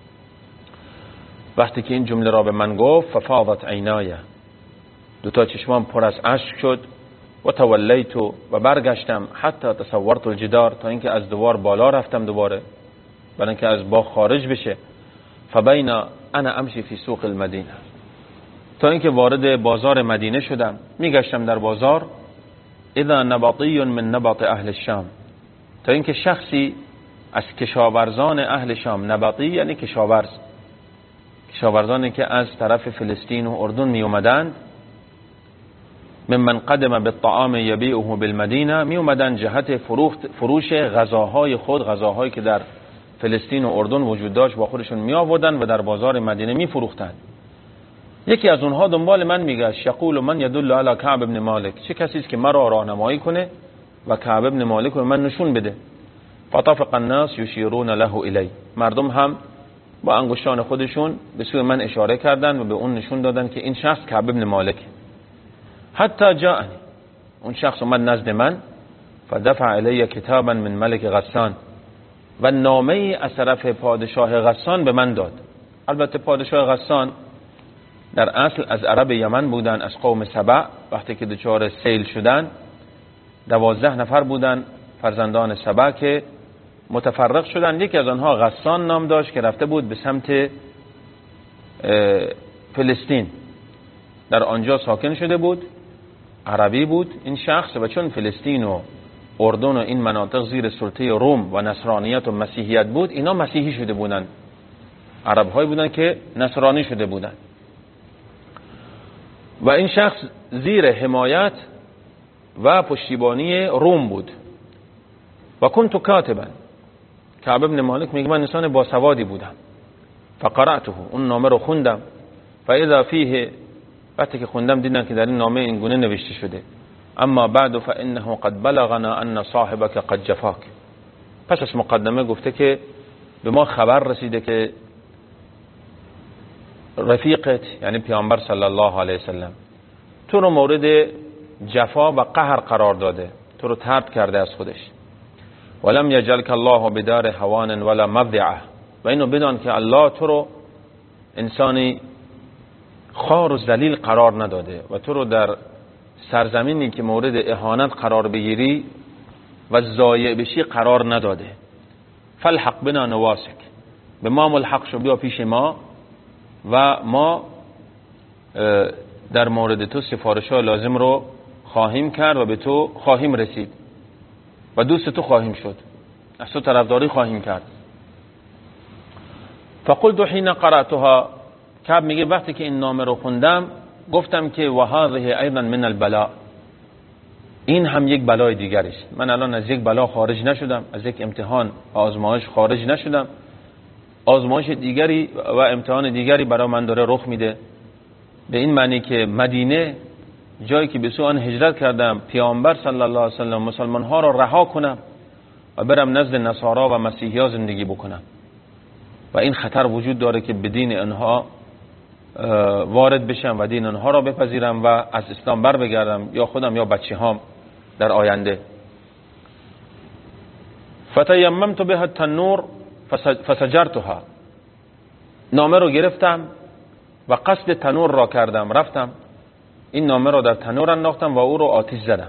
وقتی که این جمله را به من گفت، ففاضت عینای، دو تا چشمام پر از اشک شد. و تولیت، و برگشتم، حتی تصورت الجدار، تا اینکه از دیوار بالا رفتم دوباره برای اینکه از باغ خارج بشه. فبین انا امشی فی سوق المدینه، تا اینکه وارد بازار مدینه شدم، میگشتم در بازار. اذا نبطی من نبط اهل الشام، تا اینکه شخصی از کشاورزان اهل شام، نبطی یعنی کشاورز، کشاورزانی که از طرف فلسطین و اردن می اومدند، ممن قدم بالطعام یبیعه بالمدینه، می اومدن جهت فروش غذاهای خود، غذاهایی که در فلسطین و اردن وجود داشت با خودشون می آوردن و در بازار مدینه می فروختند. یکی از اونها دنبال من میگشت، یقول من یدل علی کعب ابن مالک، چه کسی است که مرا راهنمایی کنه و کعب ابن مالک رو من نشون بده. فطفق الناس یشیرون له الی، مردم هم با انگشتان خودشون به سوی من اشاره کردند و به اون نشون دادن که این شخص کعب ابن مالک. حتی جاءنی، اون شخص اومد نزد من، فدفع الی کتابا من ملک غسان، و نامه ای از طرف پادشاه غسان به من داد. البته پادشاه غسان در اصل از عرب یمن بودن، از قوم سبع. وقتی که دچار سیل شدن دوازده نفر بودن فرزندان سبع که متفرق شدن. یکی از آنها غسان نام داشت که رفته بود به سمت فلسطین، در آنجا ساکن شده بود، عربی بود این شخص، و چون فلسطین و اردن و این مناطق زیر سلطه روم و نصرانیت و مسیحیت بود، اینا مسیحی شده بودن، عرب های بودن که نصرانی شده بودن، و این شخص زیر حمایت و پشتیبانی روم بود. و کنت کاتبا، کعب ابن مالک میگه من انسان باسوادی بودم. فقرأته، اون نامه رو خوندم. فاذا فیه، وقتی که خوندم دیدم که در این نامه این گونه نوشته شده: اما بعد فانه قد بلغنا ان صاحبك قد جفاك. پس از مقدمه گفته که به ما خبر رسیده که رفیقت، یعنی پیامبر صلی الله علیه وسلم، تو رو مورد جفا و قهر قرار داده، تو رو طرد کرده از خودش. ولم یجعلک الله بدار هوان ولا مضیعه، و اینو بدان که الله تو رو انسانی خوار و ذلیل قرار نداده و تو رو در سرزمینی که مورد اهانت قرار بگیری و ضایع بشی قرار نداده. فالحق بنا نواسک، به ما ملحق شو، بیا پیش ما و ما در مورد تو سفارش‌ها لازم رو خواهیم کرد و به تو خواهیم رسید و دوست تو خواهیم شد، از تو طرفداری خواهیم کرد. فقلت حين قرأتها، کعب میگه وقتی که این نامه رو خوندم گفتم که و هذه ایضا من البلاء، این هم یک بلای دیگری است. من الان از یک بلا خارج نشدم، از یک امتحان و آزمایش خارج نشدم، آزمایش دیگری و امتحان دیگری برای من داره رخ میده. به این معنی که مدینه، جایی که به سوی آن هجرت کردم، پیامبر صلی الله علیه و سلم مسلمان ها را رها کنم و برم نزد نصارا و مسیحی ها زندگی بکنم، و این خطر وجود داره که به دین آنها وارد بشم و دین آنها را بپذیرم و از اسلام بر بگردم، یا خودم یا بچه هام در آینده. فتیممت بها التنور فسجرتها، نامه رو گرفتم و قصد تنور را کردم، رفتم این نامه را در تنور انداختم و او رو آتش زدم.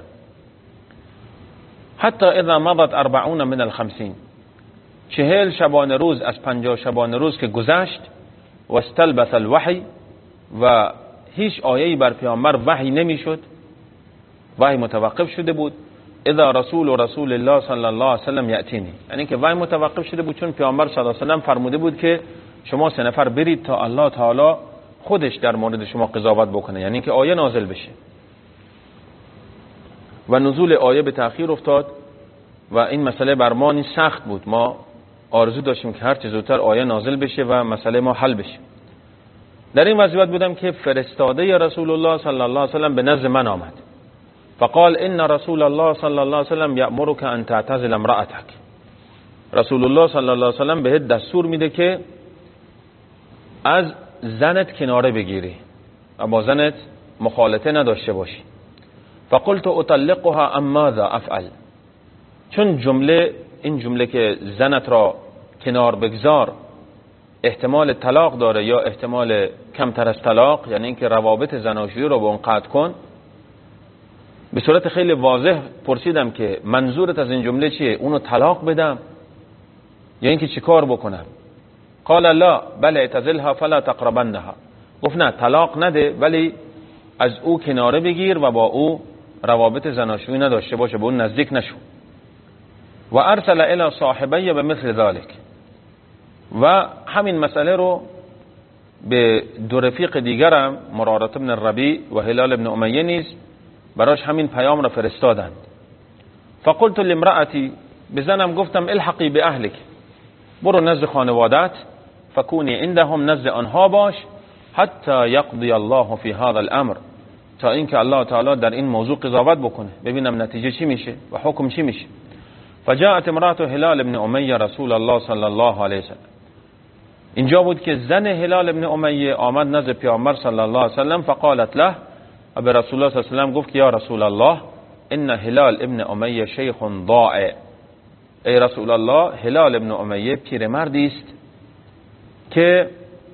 حتی اذا مضت اربعون من الخمسین، چهل شبانه روز از پنجاه شبانه روز که گذشت، و استلبث الوحی، و هیچ آیه‌ای بر پیامبر وحی نمیشد، وحی متوقف شده بود. اذا رسول و رسول الله صلی الله علیه و سلم یاتینی، یعنی که وحی متوقف شده بود چون پیامبر صلی الله علیه و سلم فرموده بود که شما سه نفر برید تا الله تعالی خودش در مورد شما قضاوت بکنه، یعنی که آیه نازل بشه. و نزول آیه به تأخیر افتاد و این مسئله بر ما نیز سخت بود. ما آرزو داشتیم که هر چه زودتر آیه نازل بشه و مسئله ما حل بشه. در این وضعیت بودم که فرستاده رسول الله صلی الله علیه و سلم به نزد من آمد. فقال ان رسول الله صلی الله علیه و سلم یأمرک ان تعتزل امرأتک. رسول الله صلی الله علیه و سلم بهت دستور میده که از زنت کناره بگیری و با زنت مخالطه نداشته باشی. فقلت اطلقها ام ماذا افعل، چون جمله این جمله که زنت را کنار بگذار احتمال طلاق داره یا احتمال کمتر از طلاق، یعنی اینکه روابط زناشویی رو به اون قطع کن، به صورت خیلی واضح پرسیدم که منظورت از این جمله چیه؟ اونو طلاق بدم یا اینکه چیکار بکنم؟ قال لا بل اعتزلها فلا تقربنها. گفت نه، طلاق نده ولی از او کناره بگیر و با او روابط زناشویی نداشته باشه، به اون نزدیک نشو. و ارسل الى صاحبی به مثل ذلك، و همین مسئله رو به دو رفیق دیگرم، مرارة بن الربیع و هلال بن امیه نیز براش همین پیام را فرستادند. فقلت لامرأتی، به زنم گفتم الحقی به اهلک، برو نزد خانوادت، فکونی عندهم، نزد آنها باش، حتی یقضی الله فی هذا الامر، تا اینکه الله تعالی در این موضوع قضاوت بکنه، ببینم نتیجه چی میشه و حکم چی میشه. فجاءت امرأة هلال بن امیه رسول الله صلی الله علیه وسلم. اینجا بود که زن هلال بن امیه آمد نزد پیامبر صلی الله علیه وسلم. فقالت له، و به رسول الله صلی الله علیه وسلم گفت که یا رسول الله ان هلال ابن امیه شیخ ضائع، ای رسول الله هلال ابن امیه پیرمردی است که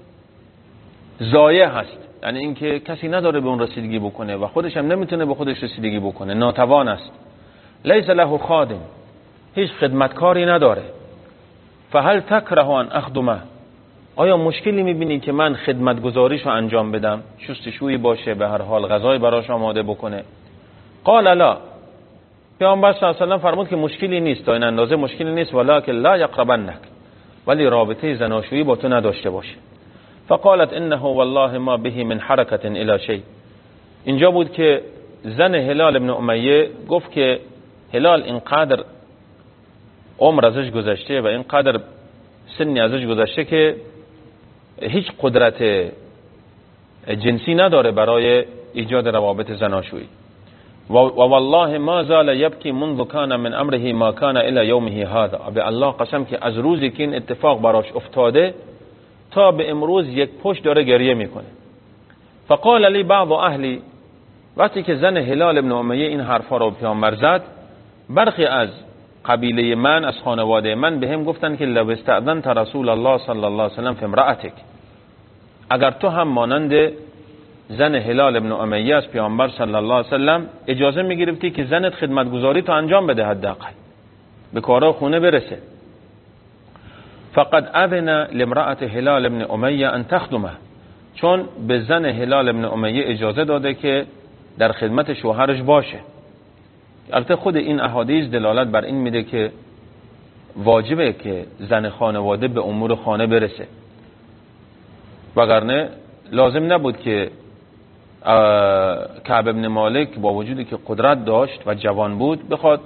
ضایع هست، یعنی اینکه کسی نداره به اون رسیدگی بکنه و خودش هم نمیتونه به خودش رسیدگی بکنه، ناتوان است. لیس له خادم، هیچ خدمتکاری نداره. فهل تکره ان اخدمه، آیا مشکلی میبینی که من خدمتگزاریشو انجام بدم، شستشویی باشه، به هر حال غذای براش آماده بکنه؟ قال لا، پیامبر صلی الله علیه و سلم فرمود که مشکلی نیست، تا این اندازه مشکلی نیست، ولکن لا یقربنک، ولی رابطه زناشویی با تو نداشته باشه. فقالت انه والله ما به من حرکت الی شیء، اینجا بود که زن هلال ابن امیه گفت که هلال اینقدر عمر ازش گذشته و اینقدر سنی ازش گذشته که هیچ قدرت جنسی نداره برای ایجاد روابط زناشویی. و والله ما زال یبکی منذ کان من امره ما کان الی یومه هذا، به الله قسم که از روزی که این اتفاق براش افتاده تا به امروز یک پشت داره گریه میکنه. فقال لی بعض اهلی، وقتی که زن هلال ابن امیه این حرفا رو پیامبر زد، برخی از قبیله من، از خانواده من به هم گفتن که لو استأذنت رسول الله صلی الله علیه و سلم فی امرأتک، اگر تو هم مانند زن هلال ابن امیه از پیامبر صلی الله علیه و سلم اجازه میگرفتی که زنت خدمتگزاری تو انجام بده، حداقل به کارا خونه برسه. فقد اذن لامرأة هلال ابن امیه ان تخدمه، چون به زن هلال ابن امیه اجازه داده که در خدمت شوهرش باشه. البته خود این احادیث دلالت بر این میده که واجبه که زن خانواده به امور خانه برسه، وگرنه لازم نبود که کعب ابن مالک با وجودی که قدرت داشت و جوان بود بخواد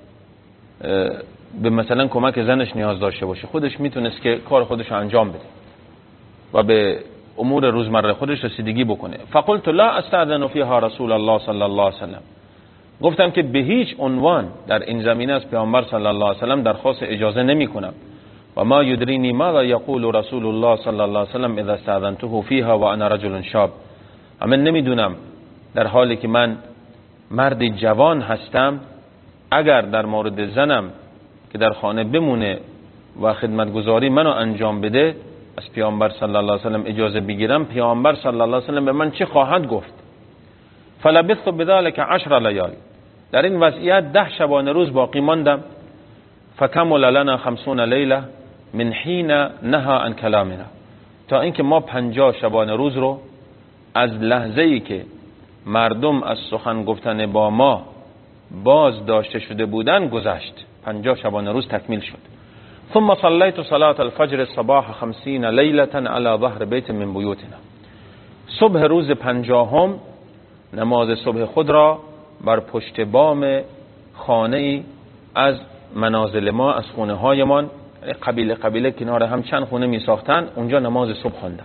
به مثلا کمک زنش نیاز داشته باشه، خودش میتونست که کار خودش انجام بده و به امور روزمره خودش رسیدگی بکنه. فقلت لا استأذن فيها رسول الله صلی الله علیه وسلم، گفتم که به هیچ عنوان در این زمینه از پیامبر صلی الله علیه وسلم درخواست اجازه نمی کنم. و ما یدرینی ماذا یقول رسول الله صلی الله علیه وسلم اذا استأذنته فيها و انا رجل شاب، اما نمیدونم در حالی که من مرد جوان هستم، اگر در مورد زنم که در خانه بمونه و خدمتگزاری منو انجام بده از پیامبر صلی الله علیه وسلم اجازه بگیرم، پیامبر صلی الله علیه وسلم به من چه خواهد گفت؟ فلبثت بذلك عشر لیال، در این وضعیت ده شبانه روز باقی ماندم. فکمل لنا خمسون لیله من حین نهى عن کلامنا، تا اینکه ما پنجاه شبانه روز رو از لحظه ای که مردم از سخن گفتن با ما باز داشته شده بودن گذشت، پنجاه شبانه روز تکمیل شد. ثم صلیت صلاة الفجر صباح خمسین لیلة على ظهر بیت من بیوتنا، صبح روز پنجاهم نماز صبح خود را بر پشت بام خانه ای از منازل ما، از خونه هایمان، قبیله قبیله کنار هم چند خونه می ساختن، اونجا نماز صبح خواندم.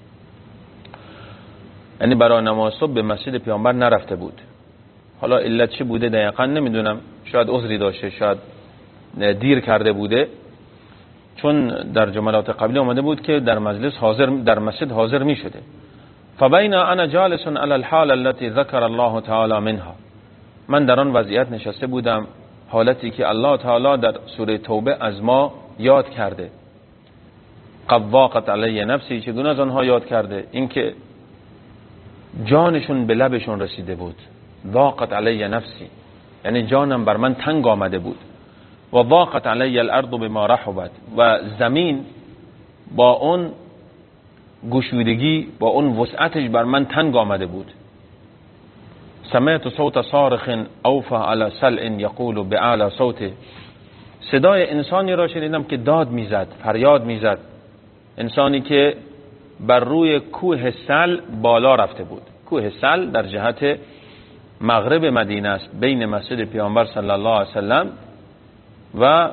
یعنی برای نماز صبح به مسجد پیامبر نرفته بود. حالا علت چی بوده دقیقا نمیدونم، شاید عذری داشته، شاید دیر کرده بوده، چون در جملات قبلی آمده بود که در مجلس حاضر، در مسجد حاضر می شده. فبین انا جالس علی الحال التي ذكر الله تعالی منها، من در آن وضعیت نشسته بودم، حالتی که الله تعالی در سوره توبه از ما یاد کرده. قد ضاقت علی نفسی، چگونه از آنها یاد کرده؟ اینکه جانشون به لبشون رسیده بود. ضاقت علی نفسی یعنی جانم بر من تنگ آمده بود. و ضاقت علی الارض بما رحبت، و زمین با اون گشودگی، با اون وسعتش بر من تنگ آمده بود. سمعت صوت صارخ اوفى على سلع یقول باعلى صوته، صدای انسانی را شنیدم که داد میزد، فریاد میزد، انسانی که بر روی کوه سل بالا رفته بود. کوه سل در جهت مغرب مدینه است، بین مسجد پیامبر صلی الله علیه وسلم و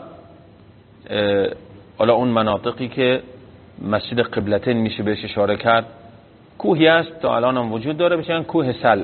حالا اون مناطقی که مسجد قبلتین میشه بهش اشاره کرد. کوهی است تا الان هم وجود داره، بهش کوه سل.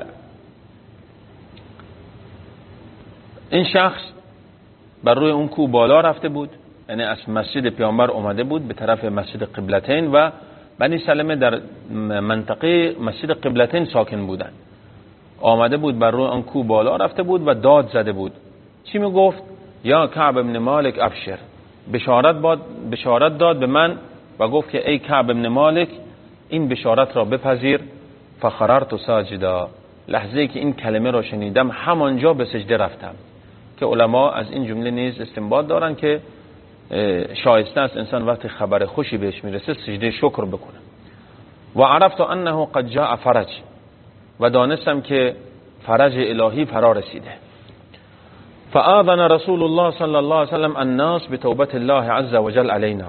این شخص بر روی اون کوه بالا رفته بود، یعنی از مسجد پیامبر اومده بود به طرف مسجد قبلتین و بنی سلمه در منطقه مسجد قبلتین ساکن بودن. آمده بود بر روی آن کو بالا رفته بود و داد زده بود. چی می گفت؟ یا کعب ابن مالک ابشر، بشارت باد بشارت داد به من و گفت که ای کعب ابن مالک این بشارت را بپذیر. فخررت ساجدا، لحظه ای که این کلمه را شنیدم همانجا به سجده رفتم. که علما از این جمله نیز استنباط دارن که شایسته است انسان وقتی خبر خوشی بهش میرسه سجده شکر بکنه. و عرفت انه قد جاء فرج، و دانستم که فرج الهی فرا رسیده. فآذن رسول الله صلی الله علیه وسلم الناس بتوبة الله عز وجل علینا،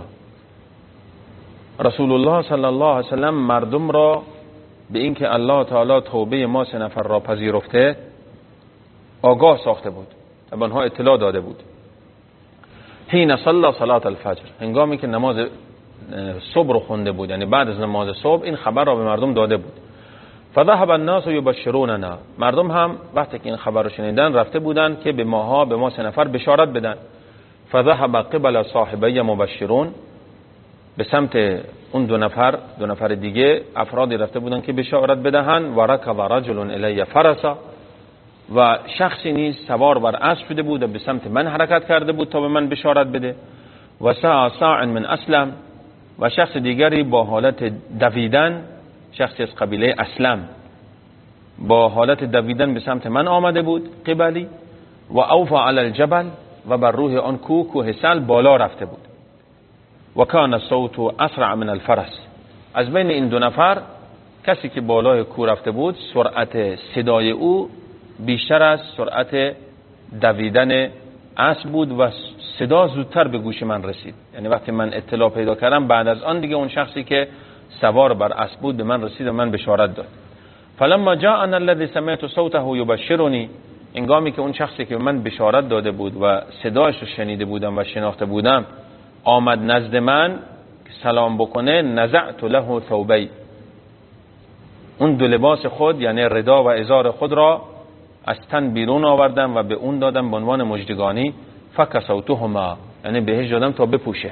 رسول الله صلی الله علیه وسلم مردم را به اینکه الله تعالی توبه ما سه نفر را پذیرفته آگاه ساخته بود و به آنها اطلاع داده بود. حین صلی صلاة الفجر، هنگامی که نماز صبح رو خونده بود، یعنی بعد از نماز صبح این خبر را به مردم داده بود. فذهب الناس یبشروننا، مردم هم وقتی که این خبر رو شنیدن رفته بودند که به ماها به ما سه نفر بشارت بدن. فذهب قبل صاحبی مبشرون، به سمت اون دو نفر دو نفر دیگه افرادی رفته بودن که بشارت بدهن. و رکب رجل الی فرسا، و شخصی نیز سوار بر اسب شده بود و به سمت من حرکت کرده بود تا به من بشارت بده. و ساع ساع من اسلم، و شخص دیگری با حالت دویدن، شخصی از قبیله اسلم با حالت دویدن به سمت من آمده بود قبلی. و اوفا علی الجبل، و بر روح آن کوه کوه سل بالا رفته بود. و کان الصوت اسرع من الفرس، از بین این دو نفر کسی که بالای کوه رفته بود سرعت صدای او بیشتر از سرعت دویدن اسب بود و صدا زودتر به گوش من رسید. یعنی وقتی من اطلاع پیدا کردم بعد از آن دیگه اون شخصی که سوار بر اسب بود به من رسید و من بشارت داد. فلما جاءنا الذي سمعت صوته يبشرني، انگامی که اون شخصی که به من بشارت داده بود و صدایش رو شنیده بودم و شناخته بودم آمد نزد من سلام بکنه، نزعت له ثوبی، اون دو لباس خود یعنی ردا و ازار خود را از تن بیرون آوردم و به اون دادم به عنوان مژدگانی. فکسوتهما، یعنی بهش دادم تا بپوشه.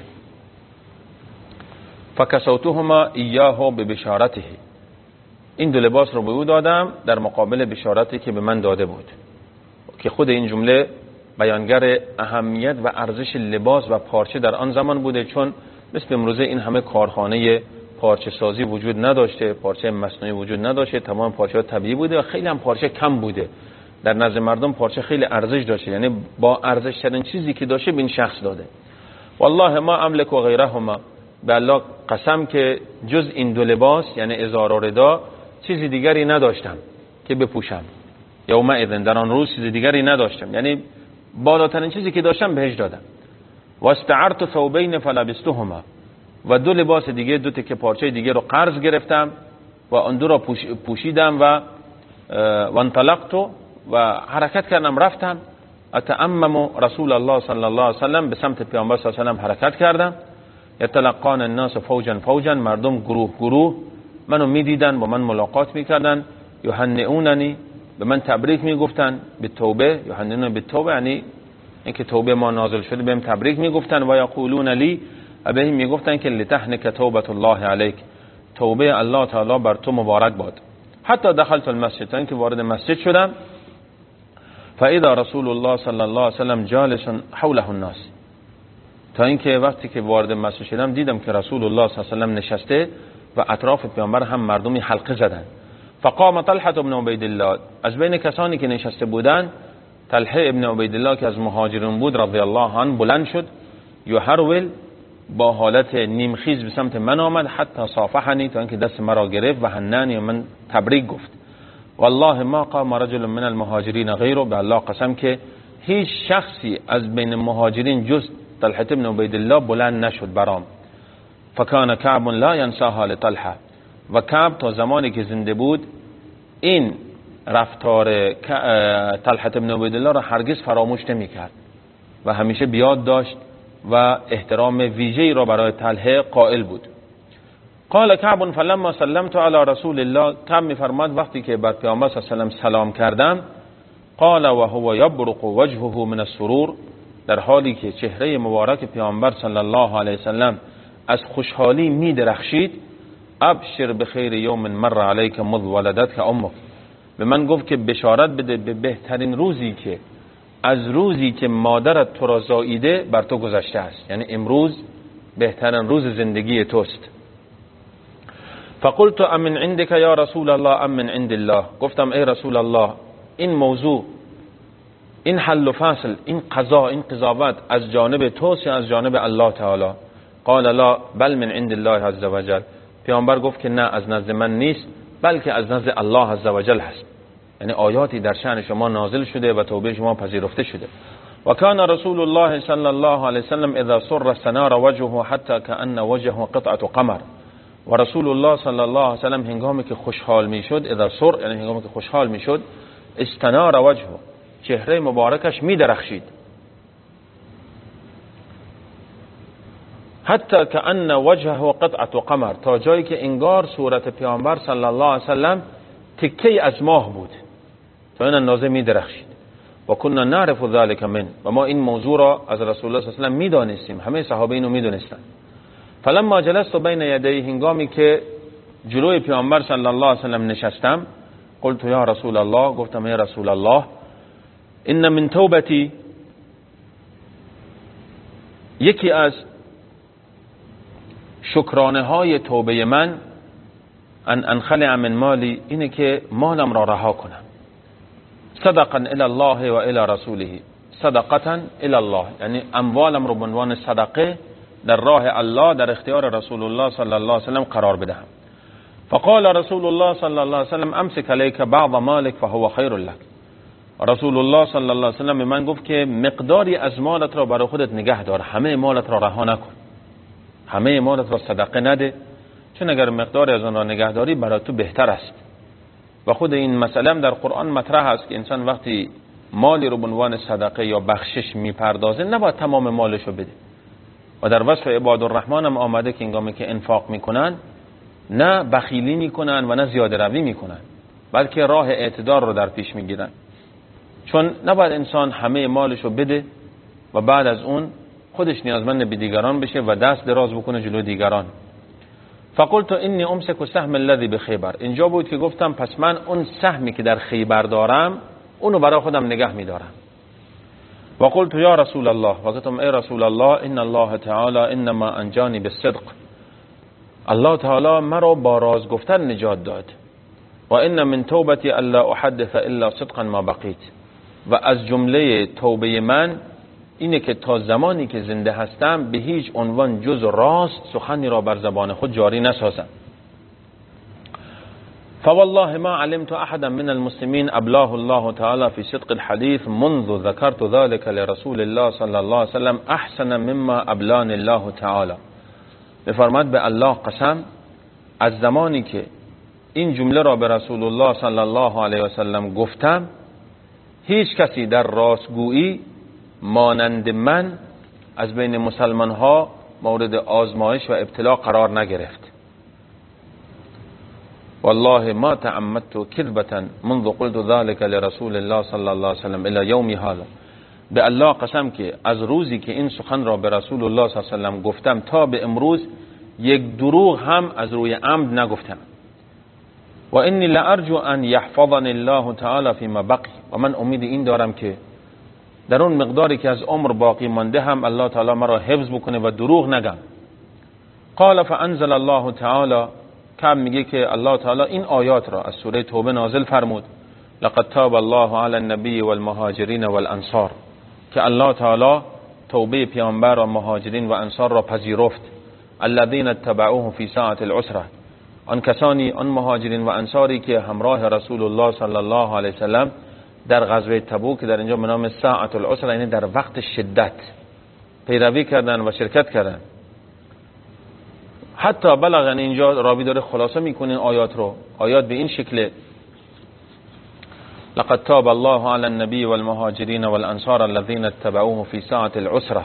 فکسوتهما ایاه به بشارته، این دو لباس رو به او دادم در مقابل بشارتی که به من داده بود. که خود این جمله بیانگر اهمیت و ارزش لباس و پارچه در آن زمان بوده، چون مثل امروزه این همه کارخانه پارچه سازی وجود نداشته، پارچه مصنوعی وجود نداشته، تمام پارچه طبیعی بوده و خیلی هم پارچه کم بوده. در نظر مردم پارچه خیلی ارزش داشته، یعنی با ارزش ترین چیزی که داشته به این شخص داده. والله ما املک و غیرهما، به الله قسم که جز این دو لباس یعنی ازار و ردا چیزی دیگری نداشتم که بپوشم. یومئذ، در آن روز چیزی دیگری نداشتم، یعنی بالاترین چیزی که داشتم بهش دادم. و استعرت ثوبین فلبستهما، و دو لباس دیگه دو تکه پارچه دیگه رو قرض گرفتم و آن دو را پوشیدم و و انطلقت و حرکت کردم رفتم. اتأمم رسول الله صلی الله علیه وسلم، به سمت پیامبر صلی الله علیه وسلم حرکت کردم. یتلقان الناس فوجا فوجا، مردم گروه گروه منو میدیدن با من ملاقات میکردن. یهنئوننی، به من تبریک میگفتن به توبه. یهنئون به توبه یعنی اینکه توبه ما نازل شده، بهم تبریک میگفتن. و یقولون لی، بهم میگفتن که لتحنک توبه الله علیک، توبه الله تعالی بر تو مبارک باد. حتی دخلت المسجد، تا اینکه وارد مسجد شدم. فاذا رسول الله صلی الله علیه وسلم جالس حوله الناس، تا اینکه وقتی که وارد مسجد شدم دیدم که رسول الله صلی الله علیه وسلم نشسته و اطراف پیامبر هم مردمی حلقه زدن. فقام طلحه ابن عبید الله، از بین کسانی که نشسته بودند طلحه ابن عبید الله که از مهاجرین بود رضی الله عنه بلند شد. یحرول، با حالت نیمخیز به سمت من آمد. حتی صافحنی، تا اینکه دست مرا گرفت و هنانی، من تبریک گفت. والله ما قام رجل من المهاجرین غیره، به الله قسم که هیچ شخصی از بین مهاجرین جز طلحه ابن عبید الله بلند نشد برام. فکان کعب لا ینساها لطلحه، و کعب تا زمانی که زنده بود این رفتار طلحه ابن عبید الله را هرگز فراموش نمی‌کرد و همیشه بیاد داشت و احترام ویژه‌ای را برای طلحه قائل بود. قال کعب فلما سلمت علی رسول الله، کعب می‌فرماد وقتی که بر پیامبر صلی الله علیه و سلم سلام کردم، قال و هو یبرق وجهه من السرور، در حالی که چهره مبارک پیامبر صلی الله علیه و سلم از خوشحالی می‌درخشید، ابشر بخیر یوم مر علیک مذ ولدتک امک، به من گفت که بشارت بده به بهترین روزی که از روزی که مادرت تو را زاییده بر تو گذشته است، یعنی امروز بهترین روز زندگی توست. فقلت امن عندك یا رسول الله ام من عند الله، گفتم ای رسول الله این موضوع، این حل و فصل، این قضا، این قضاوت از جانب توست یا از جانب الله تعالی؟ قال لا بل من عند الله عز وجل. پیامبر گفت که نه، از نزد من نیست بلکه از نزد الله عز وجل هست، یعنی آیاتی در شأن شما نازل شده و توبه شما پذیرفته شده. و کان رسول الله صلی الله علیه وسلم اذا سر استنار وجهه حتی كأن وجهه قطعه قمر. و رسول الله صلی الله علیه وسلم هنگامی که خوشحال میشد، اذا سر یعنی هنگامی که خوشحال میشد، استنار وجهه، چهره مبارکش میدرخشید، حتی كأن وجهه قطعه قمر، تا جایی که انگار صورت پیامبر صلی الله علیه وسلم تکه از ماه بود، تا این اندازه می درخشید. و کنا نعرف ذلك من، و ما این موضوع را از رسول الله صلی الله علیه و سلم می دانستیم، همه صحابه اینو می دونستند. فلما جلست بین یدیه، هنگامی که جلوی پیامبر صلی الله علیه و سلم نشستم، قلت یا رسول الله، گفتم یا رسول الله ان من توبتی، یکی از شکرانه های توبه من، ان انخلع من مالی، اینه که مالم را رها کنم، صدقا الی الله و الی رسوله، صدقتا الی الله، یعنی اموالم رو به عنوان صدقه در راه الله در اختیار رسول الله صلی الله علیه و سلم قرار بدهم. فقال رسول الله صلی الله علیه و سلم امسک علیک بعض مالک فهو خیر لك. رسول الله صلی الله علیه و سلم به من گفت که مقداری از مالت را برای خودت نگه دار، همه مالت را رها نکن، همه مالت را صدقه نده، چون اگر مقداری از آن را نگهداری برای تو بهتر است. و خود این مسئله در قرآن مطرح است که انسان وقتی مالی رو به عنوان صدقه یا بخشش میپردازه نباید تمام مالش رو بده. و در وصف عباد الرحمن هم آمده که هنگامی که انفاق میکنن نه بخیلی میکنن و نه زیاده روی میکنن، بلکه راه اعتدال رو در پیش میگیرن، چون نباید انسان همه مالش رو بده و بعد از اون خودش نیازمند به دیگران بشه و دست دراز بکنه جلو دیگران. فقلت انی امسک السهم الذی بخیبر، اینجا بود که گفتم پس من اون سهمی که در خیبر دارم اونو برای خودم نگه میدارم. و قلت یا رسول الله، و گفتم ای رسول الله ان الله تعالی انما انجانی بالصدق، الله تعالی مرا با راز گفتن نجات داد. و ان من توبتی الا احدث الا صدقا ما بقیت، و از جمله توبه من اینه که تا زمانی که زنده هستم به هیچ عنوان جز راست سخنی را بر زبان خود جاری نسازم. فوالله ما علمت احدا من المسلمین ابلاه الله تعالی فی صدق الحديث منذ ذكرت ذلك لرسول الله صلی الله علیه وسلم احسن مما ابلان الله تعالی. بفرماد به الله قسم، از زمانی که این جمله را به رسول الله صلی الله علیه وسلم گفتم هیچ کسی در راستگویی مانند من از بین مسلمان ها مورد آزمایش و ابتلا قرار نگرفت. والله ما تعمدت كذبة منذ قلت ذلك لرسول الله صلی الله علیه وسلم الى یوم هذا. به الله قسم که از روزی که این سخن را به رسول الله صلی الله علیه وسلم گفتم تا به امروز یک دروغ هم از روی عمد نگفتم. و انی لارجو ان یحفظنی الله تعالی فيما بقی، و من امید این دارم که در اون مقداری که از عمر باقی مانده هم الله تعالی مرا حفظ بکنه و دروغ نگم. قال فانزل الله تعالی، کعب میگه که الله تعالی این آیات را از سوره توبه نازل فرمود، لقد تاب الله علی النبی والمهاجرین والانصار، که الله تعالی توبه پیامبر و مهاجرین و انصار را پذیرفت. الذين اتبعوه فی ساعة العسره، آن کسانی، آن مهاجرین و انصاری که همراه رسول الله صلی الله علیه وسلم در غزوه تبوک، در اینجا به نام ساعة العسره یعنی در وقت شدت، پیروی کردن و شرکت کردن. حتی بلغ، یعنی اینجا راوی داره خلاصه میکنه آیات رو، آیات به این شکل لقد تاب الله علی النبی والمهاجرین والانصار الذين اتبعوه فی ساعة العسره،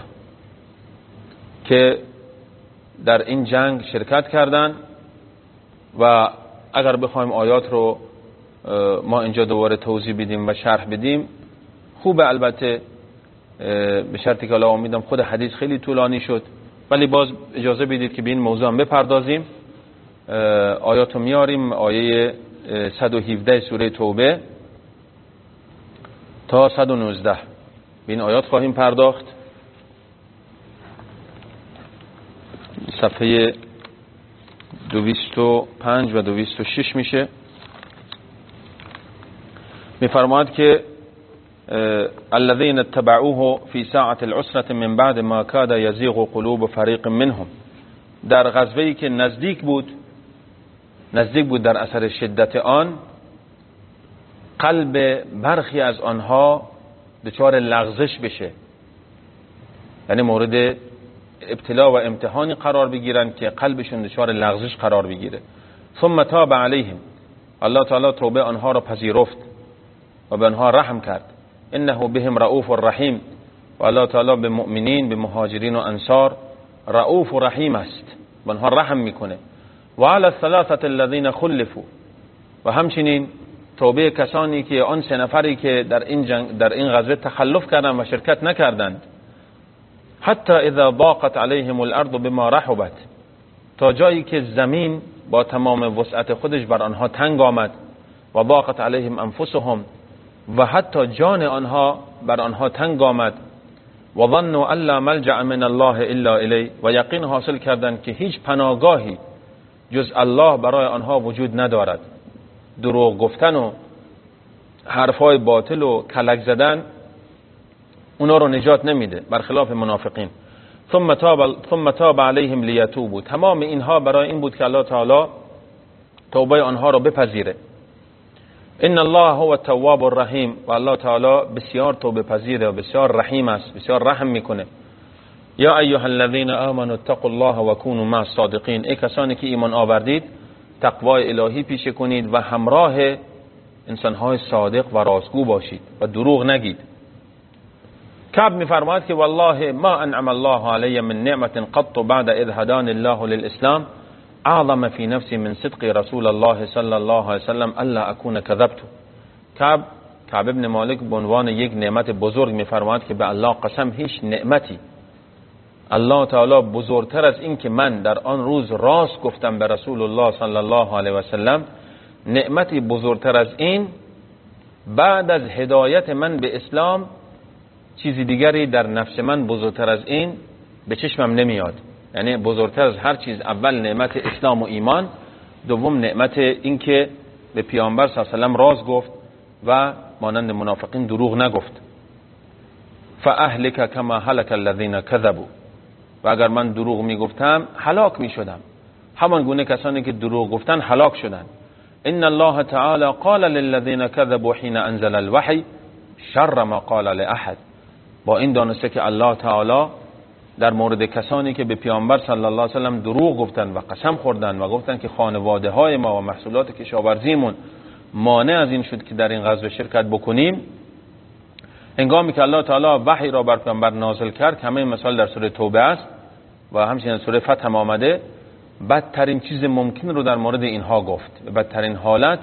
که در این جنگ شرکت کردن. و اگر بخوایم آیات رو ما اینجا دوباره توضیح بدیم و شرح بدیم خوبه، البته به شرطی که الله امیدم خود حدیث خیلی طولانی شد، ولی باز اجازه بدید که به این موضوع هم بپردازیم. آیاتو میاریم، آیه صد و هفده سوره توبه تا صد و نوزده به این آیات خواهیم پرداخت. صفحه دویست و پنج و دویست و شش میشه. میفرماید که الذين اتبعوه في ساعة العسرة من بعد ما كاد يزيغ قلوب فريق منهم، در غزوه‌ای که نزدیک بود نزدیک بود در اثر شدت آن قلب برخی از آنها دچار لغزش بشه، یعنی مورد ابتلا و امتحانی قرار بگیرن که قلبشون دچار لغزش قرار بگیره. ثم تاب علیهم، الله تعالی توبه آنها را پذیرفت و به آنها رحم کرد. انه بهم رؤوف الرحیم، و الله تعالی به مؤمنین، به مهاجرین و انصار رؤوف و رحیم است، به آنها رحم میکنه. و علی الثلاثه الذين خلفوا، و همچنین توبه کسانی که آن سه نفری که در این جنگ در این غزوه تخلف کردند و شرکت نکردند، حتی اذا ضاقت علیهم الارض بما رحبت، تا جایی که زمین با تمام وسعت خودش بر آنها تنگ آمد، و ضاقت علیهم انفسهم، و حتی جان آنها بر آنها تنگ آمد، و ظنوا ان لا ملجأ من الله الا الیه، و یقین حاصل کردند که هیچ پناهگاهی جز الله برای آنها وجود ندارد. دروغ گفتن و حرفای باطل و کلک زدن اونا رو نجات نمیده، برخلاف منافقین. ثم تاب ثم تاب علیهم لیتوبوا، تمام اینها برای این بود که الله تعالی توبه آنها رو بپذیره. ان الله هو التواب الرحیم، و الله تعالی بسیار توبه پذیره و بسیار رحیم است، بسیار رحم میکنه. یا ایها الذین آمنوا اتقوا الله و کونوا مع الصادقین، ای کسانی که ایمان آوردید تقوای الهی پیشه کنید و همراه انسانهای صادق و راستگو باشید و دروغ نگید. کعب میفرماید که والله ما انعم الله علی من نعمت قط بعد اذ هداني الله للاسلام اعظم في نفسي من صدق رسول الله صلی الله علیه وسلم الا اكون كذبت. کعب کعب ابن مالک به عنوان یک نعمت بزرگ میفرماید که به الله قسم هیچ نعمتی الله تعالی بزرگتر از این که من در آن روز راست گفتم به رسول الله صلی الله علیه و سلم، نعمتی بزرگتر از این بعد از هدایت من به اسلام چیزی دیگری در نفس من بزرگتر از این به چشمم نمیاد. یعنی بزرگتر از هر چیز، اول نعمت اسلام و ایمان، دوم نعمت این که به پیامبر صلی الله علیه و سلم راست گفت و مانند منافقین دروغ نگفت. فاهلک کما هلك الذين كذبوا، و اگر من دروغ میگفتم هلاک میشدم، همان گونه کسانی که دروغ گفتن هلاک شدند. ان الله تعالی قال للذين كذبوا حين انزل الوحي شر ما قال لاحد، با این دانسته که الله تعالی در مورد کسانی که به پیامبر صلی الله علیه و سلم دروغ گفتن و قسم خوردن و گفتن که خانواده های ما و محصولات کشاورزیمون مانع از این شد که در این غزوه شرکت بکنیم، هنگامی که الله تعالی وحی را بر پیامبر نازل کرد، همه مثال در سوره توبه است و همچنین سوره فتح هم آمده، بدترین چیز ممکن رو در مورد اینها گفت، به بدترین حالت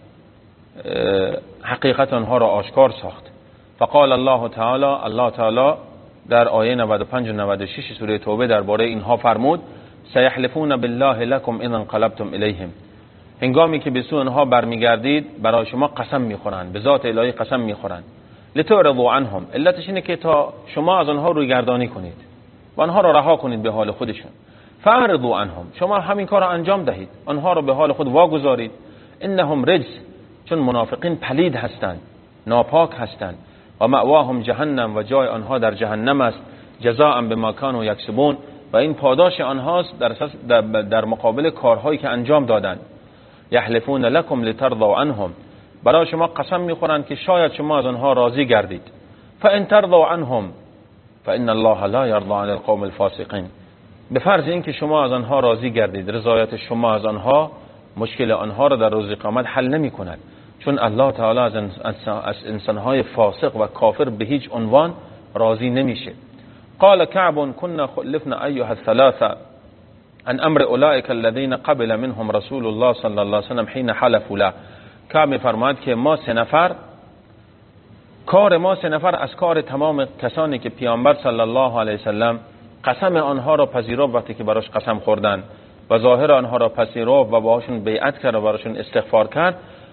حقیقت آنها را آشکار ساخت. فقال الله تعالی، الله تعالی در آیه نود و پنج و نود و شش سوره توبه درباره اینها فرمود سیحلفون بالله لكم اذا انقلبتم الیهم، هنگامی که به سوی آنها برمیگردید برای شما قسم میخورند، به ذات الهی قسم میخورند. لتعرضوا عنهم، علتش اینه که تا شما از آنها روی گردانی کنید و آنها را رها کنید به حال خودشون. فاعرضوا عنهم، شما همین کار را انجام دهید، آنها را به حال خود واگذارید. انهم رجس، چون منافقین پلید هستند، ناپاک هستند. و مأواهم جهنم، و جای آنها در جهنم است. جزاء بما كانوا یکسبون، و این پاداش آنهاست در, در, در مقابل کارهایی که انجام دادند. یحلفون لكم لترضوا عنهم، برای شما قسم میخورند که شاید شما از آنها راضی گردید. فان ترضوا عنهم فان الله لا يرضى عن القوم الفاسقين، به فرض اینکه شما از آنها راضی گردید، رضایت شما از آنها مشکل آنها را در روز قیامت حل نمی کند، چون الله تعالی از انسانهای فاسق و کافر به هیچ عنوان راضی نمیشه. قال كعب كنا خلفنا ايها الثلاثه عن امر اولئك الذين قبل منهم رسول الله صلی الله علیه وسلم حين حلفوا له. کعب فرماد که ما سه نفر، کار ما سه نفر از کار تمام کسانی که پیامبر صلی الله علیه وسلم قسم آنها را پذیرفت وقتی که براش قسم خوردن و ظاهر آنها را پذیرفت و باهاشون بیعت کرد و براشون استغفار کرد،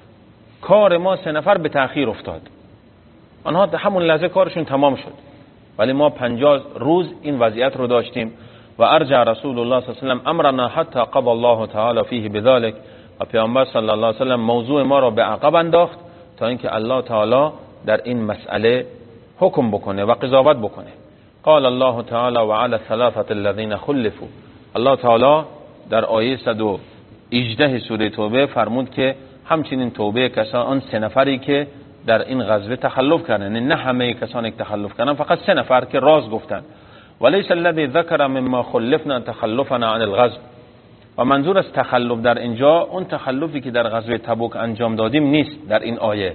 کار ما سه نفر به تأخیر افتاد، آنها همون لحظه کارشون تمام شد، ولی ما پنجاه روز این وضعیت رو داشتیم. و ارجع رسول الله صلی الله علیه و سلم امرنا حتی قضى الله تعالی فیه بذلك، و پیامبر صلی الله علیه و سلم موضوع ما را به عقب انداخت تا اینکه الله تعالی در این مسئله حکم بکنه و قضاوت بکنه. قال الله تعالی و علی الثلاثه الذين خلفوا، الله تعالی در آیه صد و هجده سوره توبه فرمود که همچنین توبه کسان آن سه نفری که در این غزوه تخلف کردن، نه همه کسانی که تخلف کردن، فقط سه نفر که راز گفتن. وليس الذي ذكر مما خلفنا تخلفنا عن الغزو، و منظور از تخلف در اینجا اون تخلفی که در غزوه تبوک انجام دادیم نیست در این آیه.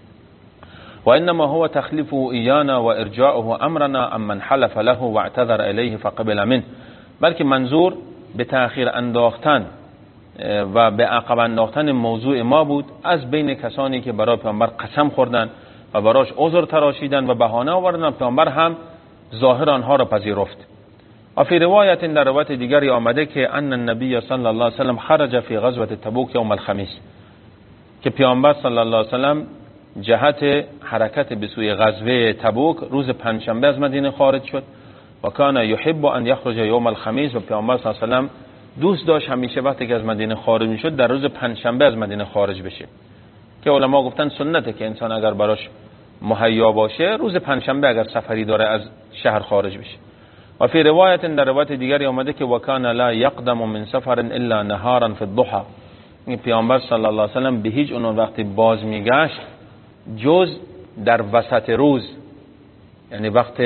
و انما هو تخلیفه ایانا و ارجاعه امرنا امن حلف له و اعتذر الیه فقبل منه، بلکه منظور به تأخیر انداختن و به عقب انداختن موضوع ما بود از بین کسانی که برای پیامبر قسم خوردن و براش عذر تراشیدن و بهانه آوردن، پیامبر هم ظاهر آنها را پذیرفت. و فی روایت در روایت دیگری آمده که ان النبی صلی الله علیه و سلم خرج فی غزوه تبوک یوم الخمیس، که پیامبر صلی الله علیه و سلم جهت حرکت به سوی غزوه تبوک روز پنجشنبه از مدینه خارج شد. و کان یحب ان یخرج یوم الخمیس، و پیامبر صلی الله علیه و سلم دوست داشت همیشه وقتی که از مدینه خارج میشد در روز پنجشنبه از مدینه خارج بشه، که علما گفتن سنته که انسان اگر براش مهیا باشه روز پنجشنبه اگر سفری داره از شهر خارج بشه. و فی روایت در روایت دیگری آمده که وکان لا یقدم من سفر الا نهارا فی الضحى، این پیامبر صلی الله علیه و سلم به هیچ عنوان وقتی باز میگشت جز در وسط روز، یعنی وقت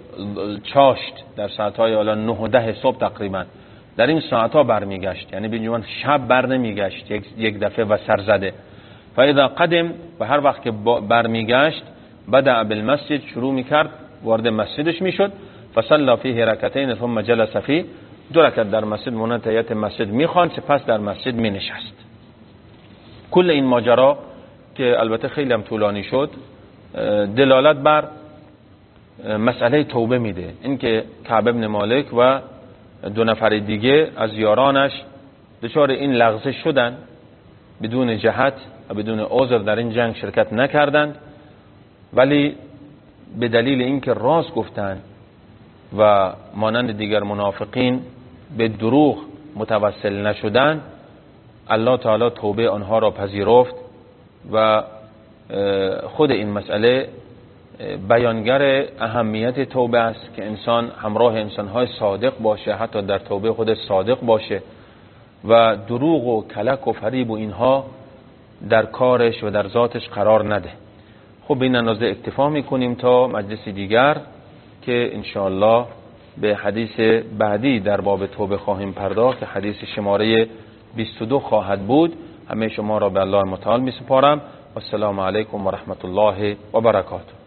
چاشت در ساعتهای حالا نه و ده صبح تقریبا در این ساعتها برمیگشت، یعنی به عنوان شب بر نمیگشت یک, یک دفعه و سرزده. فاذا قدم، و هر وقت که برمیگشت بدأ بالمسجد، شروع میکرد وارد مسجدش میشد، فصلى فيه رکعتین ثم جلس فيه، دو رکعت در مسجد مانند تحیت مسجد میخواند، سپس در مسجد مینشست. کل این ماجرا که البته خیلی هم طولانی شد دلالت بر مسئله توبه میده، اینکه کعب ابن مالک و دو نفر دیگه از یارانش دچار این لغزش شدن، بدون جهت و بدون عذر در این جنگ شرکت نکردند، ولی به دلیل اینکه راست گفتند و مانند دیگر منافقین به دروغ متوسل نشدند، الله تعالی توبه آنها را پذیرفت. و خود این مسئله بیانگر اهمیت توبه است که انسان همراه انسانهای صادق باشه، حتی در توبه خود صادق باشه و دروغ و کلک و فریب و اینها در کارش و در ذاتش قرار نده. خب به این اندازه اکتفا میکنیم تا مجلس دیگر که انشاءالله به حدیث بعدی در باب توبه خواهیم پرداخت که حدیث شماره بیست و دو خواهد بود. همه شما را به الله متعال می سپارم. و السلام علیکم و رحمت الله و برکاته.